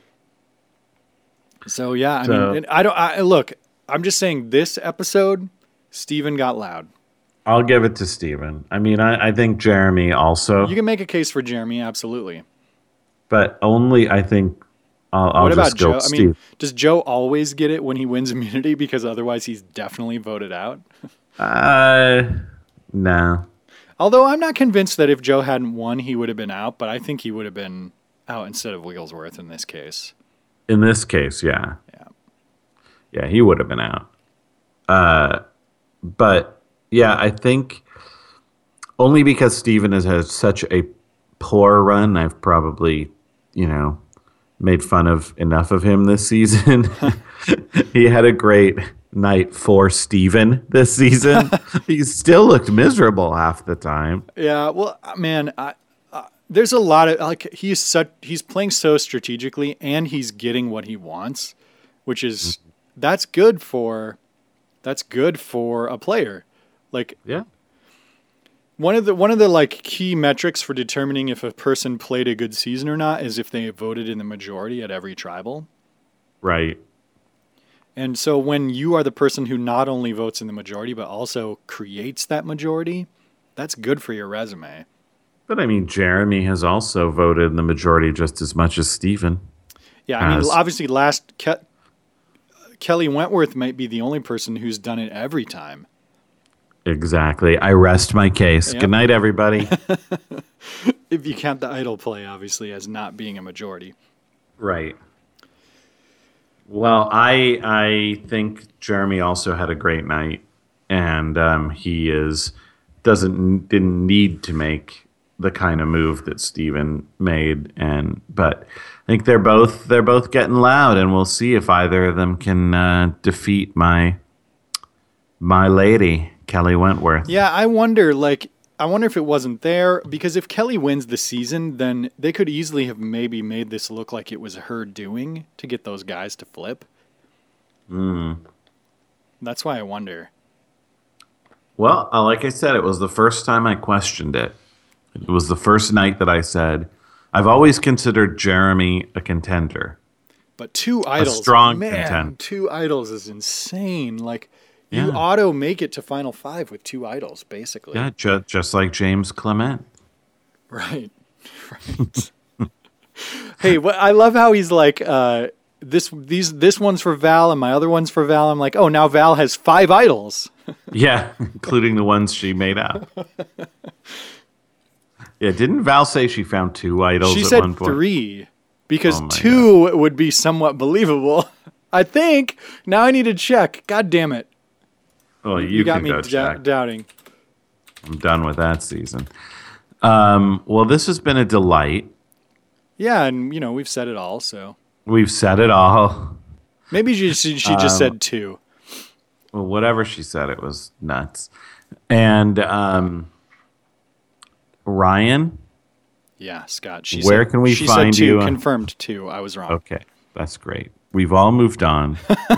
[SPEAKER 1] so yeah, I
[SPEAKER 2] So-
[SPEAKER 1] mean, I don't I, look. I'm just saying, this episode, Steven got loud.
[SPEAKER 2] I'll give it to Steven. I mean, I, I think Jeremy also,
[SPEAKER 1] You can make a case for Jeremy, absolutely.
[SPEAKER 2] but only I think I'll, I'll
[SPEAKER 1] what about
[SPEAKER 2] just go
[SPEAKER 1] Joe?
[SPEAKER 2] with
[SPEAKER 1] I
[SPEAKER 2] Steve.
[SPEAKER 1] mean, does Joe always get it when he wins immunity because otherwise he's definitely voted out?
[SPEAKER 2] Uh, no.
[SPEAKER 1] Although I'm not convinced that if Joe hadn't won, he would have been out, but I think he would have been out instead of Wigglesworth in this case.
[SPEAKER 2] In this case, yeah.
[SPEAKER 1] Yeah.
[SPEAKER 2] Yeah, he would have been out. Uh, but yeah, I think only because Steven has had such a poor run, I've probably, you know, made fun of enough of him this season. He had a great night for Steven this season. He still looked miserable half the time.
[SPEAKER 1] Yeah, well, uh, man, I, uh, there's a lot of like he's such he's playing so strategically, and he's getting what he wants, which is that's good for that's good for a player. Like
[SPEAKER 2] Yeah.
[SPEAKER 1] one of the one of the like key metrics for determining if a person played a good season or not is if they voted in the majority at every tribal.
[SPEAKER 2] Right.
[SPEAKER 1] And so when you are the person who not only votes in the majority but also creates that majority, that's good for your resume.
[SPEAKER 2] But I mean, Jeremy has also voted in the majority just as much as Steven.
[SPEAKER 1] Yeah, I mean,
[SPEAKER 2] As-
[SPEAKER 1] obviously, last Ke- Kelly Wentworth might be the only person who's done it every time.
[SPEAKER 2] Exactly. I rest my case.
[SPEAKER 1] Yep.
[SPEAKER 2] Good night, everybody.
[SPEAKER 1] If you count the idol play, obviously, as not being a majority.
[SPEAKER 2] Right. Well, I I think Jeremy also had a great night, and um, he is doesn't didn't need to make the kind of move that Steven made, and but I think they're both they're both getting loud, and we'll see if either of them can uh, defeat my my lady Kelly Wentworth.
[SPEAKER 1] Yeah, I wonder, like, I wonder if it wasn't there, because if Kelly wins the season, then they could easily have maybe made this look like it was her doing to get those guys to flip.
[SPEAKER 2] Mm.
[SPEAKER 1] That's why I wonder.
[SPEAKER 2] Well, uh, like I said, it was the first time I questioned it. It was the first night that I said, I've always considered Jeremy a contender.
[SPEAKER 1] But two idols,
[SPEAKER 2] strong
[SPEAKER 1] man,
[SPEAKER 2] contender.
[SPEAKER 1] two idols is insane. Like, you
[SPEAKER 2] Yeah.
[SPEAKER 1] auto make it to Final Five with two idols, basically.
[SPEAKER 2] Yeah, ju- just like James Clement.
[SPEAKER 1] Right. Right. Hey, what, I love how he's like, uh, this these this one's for Val and my other one's for Val. I'm like, oh, now Val has five idols.
[SPEAKER 2] Yeah, including the ones she made up. Yeah, didn't Val say she found two idols
[SPEAKER 1] She
[SPEAKER 2] at
[SPEAKER 1] said
[SPEAKER 2] one point?
[SPEAKER 1] three because
[SPEAKER 2] Oh my
[SPEAKER 1] two would be somewhat believable. I think. Now I need to check. God damn it.
[SPEAKER 2] Oh, you,
[SPEAKER 1] You, got
[SPEAKER 2] can
[SPEAKER 1] me
[SPEAKER 2] go
[SPEAKER 1] dou-
[SPEAKER 2] check.
[SPEAKER 1] doubting.
[SPEAKER 2] I'm done with that season. Um, well, this has been a delight.
[SPEAKER 1] Yeah, and, you know, we've said it all, so.
[SPEAKER 2] We've said it all.
[SPEAKER 1] Maybe she, she, she
[SPEAKER 2] Um,
[SPEAKER 1] just said two.
[SPEAKER 2] Well, whatever she said, it was nuts. And um, Ryan?
[SPEAKER 1] Yeah, Scott. She
[SPEAKER 2] Where
[SPEAKER 1] said,
[SPEAKER 2] can we
[SPEAKER 1] she
[SPEAKER 2] find
[SPEAKER 1] said two,
[SPEAKER 2] you?
[SPEAKER 1] Confirmed two. I was wrong.
[SPEAKER 2] Okay, that's great. We've all moved on.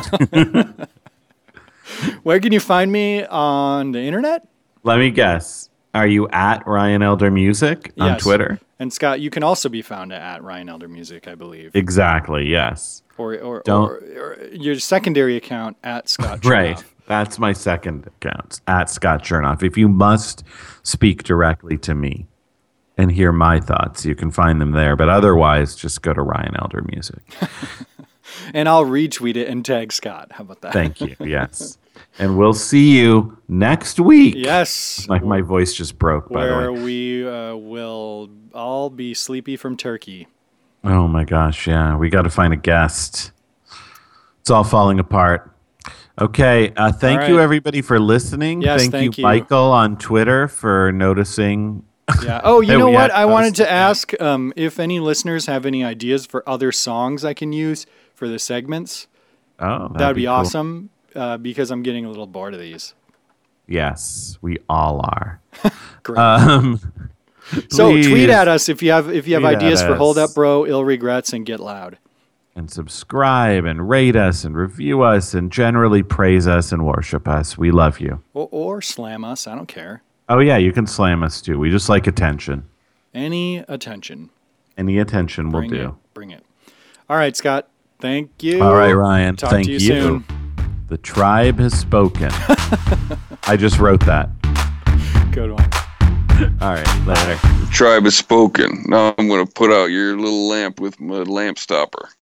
[SPEAKER 1] Where can you find me on the internet?
[SPEAKER 2] Let me guess. Are you at Ryan Elder Music on
[SPEAKER 1] Yes.
[SPEAKER 2] Twitter?
[SPEAKER 1] And Scott, you can also be found at Ryan Elder Music, I believe.
[SPEAKER 2] Exactly, yes.
[SPEAKER 1] Or or,
[SPEAKER 2] Don't-
[SPEAKER 1] or, or your secondary account at Scott.
[SPEAKER 2] Right.
[SPEAKER 1] Chernoff.
[SPEAKER 2] That's my second account, at Scott Chernoff. If you must speak directly to me and hear my thoughts, you can find them there. But otherwise, just go to Ryan Elder Music.
[SPEAKER 1] And I'll retweet it and tag Scott. How about that?
[SPEAKER 2] Thank you. Yes. And we'll see you next week.
[SPEAKER 1] Yes.
[SPEAKER 2] Like my voice just broke, by the
[SPEAKER 1] Where
[SPEAKER 2] way.
[SPEAKER 1] we uh, will all be sleepy from turkey.
[SPEAKER 2] Oh my gosh, yeah. We got to find a guest. It's all falling apart. Okay. Uh, thank
[SPEAKER 1] All
[SPEAKER 2] you,
[SPEAKER 1] right.
[SPEAKER 2] everybody, for listening.
[SPEAKER 1] Yes,
[SPEAKER 2] thank,
[SPEAKER 1] thank
[SPEAKER 2] you,
[SPEAKER 1] you.
[SPEAKER 2] Michael, on Twitter for noticing.
[SPEAKER 1] Yeah. Oh, you
[SPEAKER 2] That
[SPEAKER 1] know
[SPEAKER 2] we
[SPEAKER 1] what?
[SPEAKER 2] had
[SPEAKER 1] I wanted
[SPEAKER 2] us-
[SPEAKER 1] to ask um, if any listeners have any ideas for other songs I can use for the segments.
[SPEAKER 2] Oh, that'd,
[SPEAKER 1] That would be,
[SPEAKER 2] cool.
[SPEAKER 1] awesome uh, because I'm getting a little bored of these.
[SPEAKER 2] Yes, we all are.
[SPEAKER 1] Great.
[SPEAKER 2] Um,
[SPEAKER 1] so tweet
[SPEAKER 2] please.
[SPEAKER 1] at us if you have if you have
[SPEAKER 2] Tweet
[SPEAKER 1] ideas
[SPEAKER 2] at
[SPEAKER 1] for Hold
[SPEAKER 2] us.
[SPEAKER 1] Up Bro, Ill Regrets, and Get Loud.
[SPEAKER 2] And subscribe and rate us and review us and generally praise us and worship us. We love you.
[SPEAKER 1] Or, or slam us. I don't care.
[SPEAKER 2] Oh, yeah, you can slam us too. We just like attention.
[SPEAKER 1] Any attention.
[SPEAKER 2] Any attention will
[SPEAKER 1] Bring
[SPEAKER 2] do.
[SPEAKER 1] it. Bring it. All right, Scott. Thank you.
[SPEAKER 2] All right, Ryan.
[SPEAKER 1] Talk
[SPEAKER 2] thank
[SPEAKER 1] to you,
[SPEAKER 2] you.
[SPEAKER 1] soon.
[SPEAKER 2] The tribe has spoken. I just wrote that.
[SPEAKER 1] Good one.
[SPEAKER 2] All right, later.
[SPEAKER 8] Tribe has spoken. Now I'm going to put out your little lamp with my lamp stopper.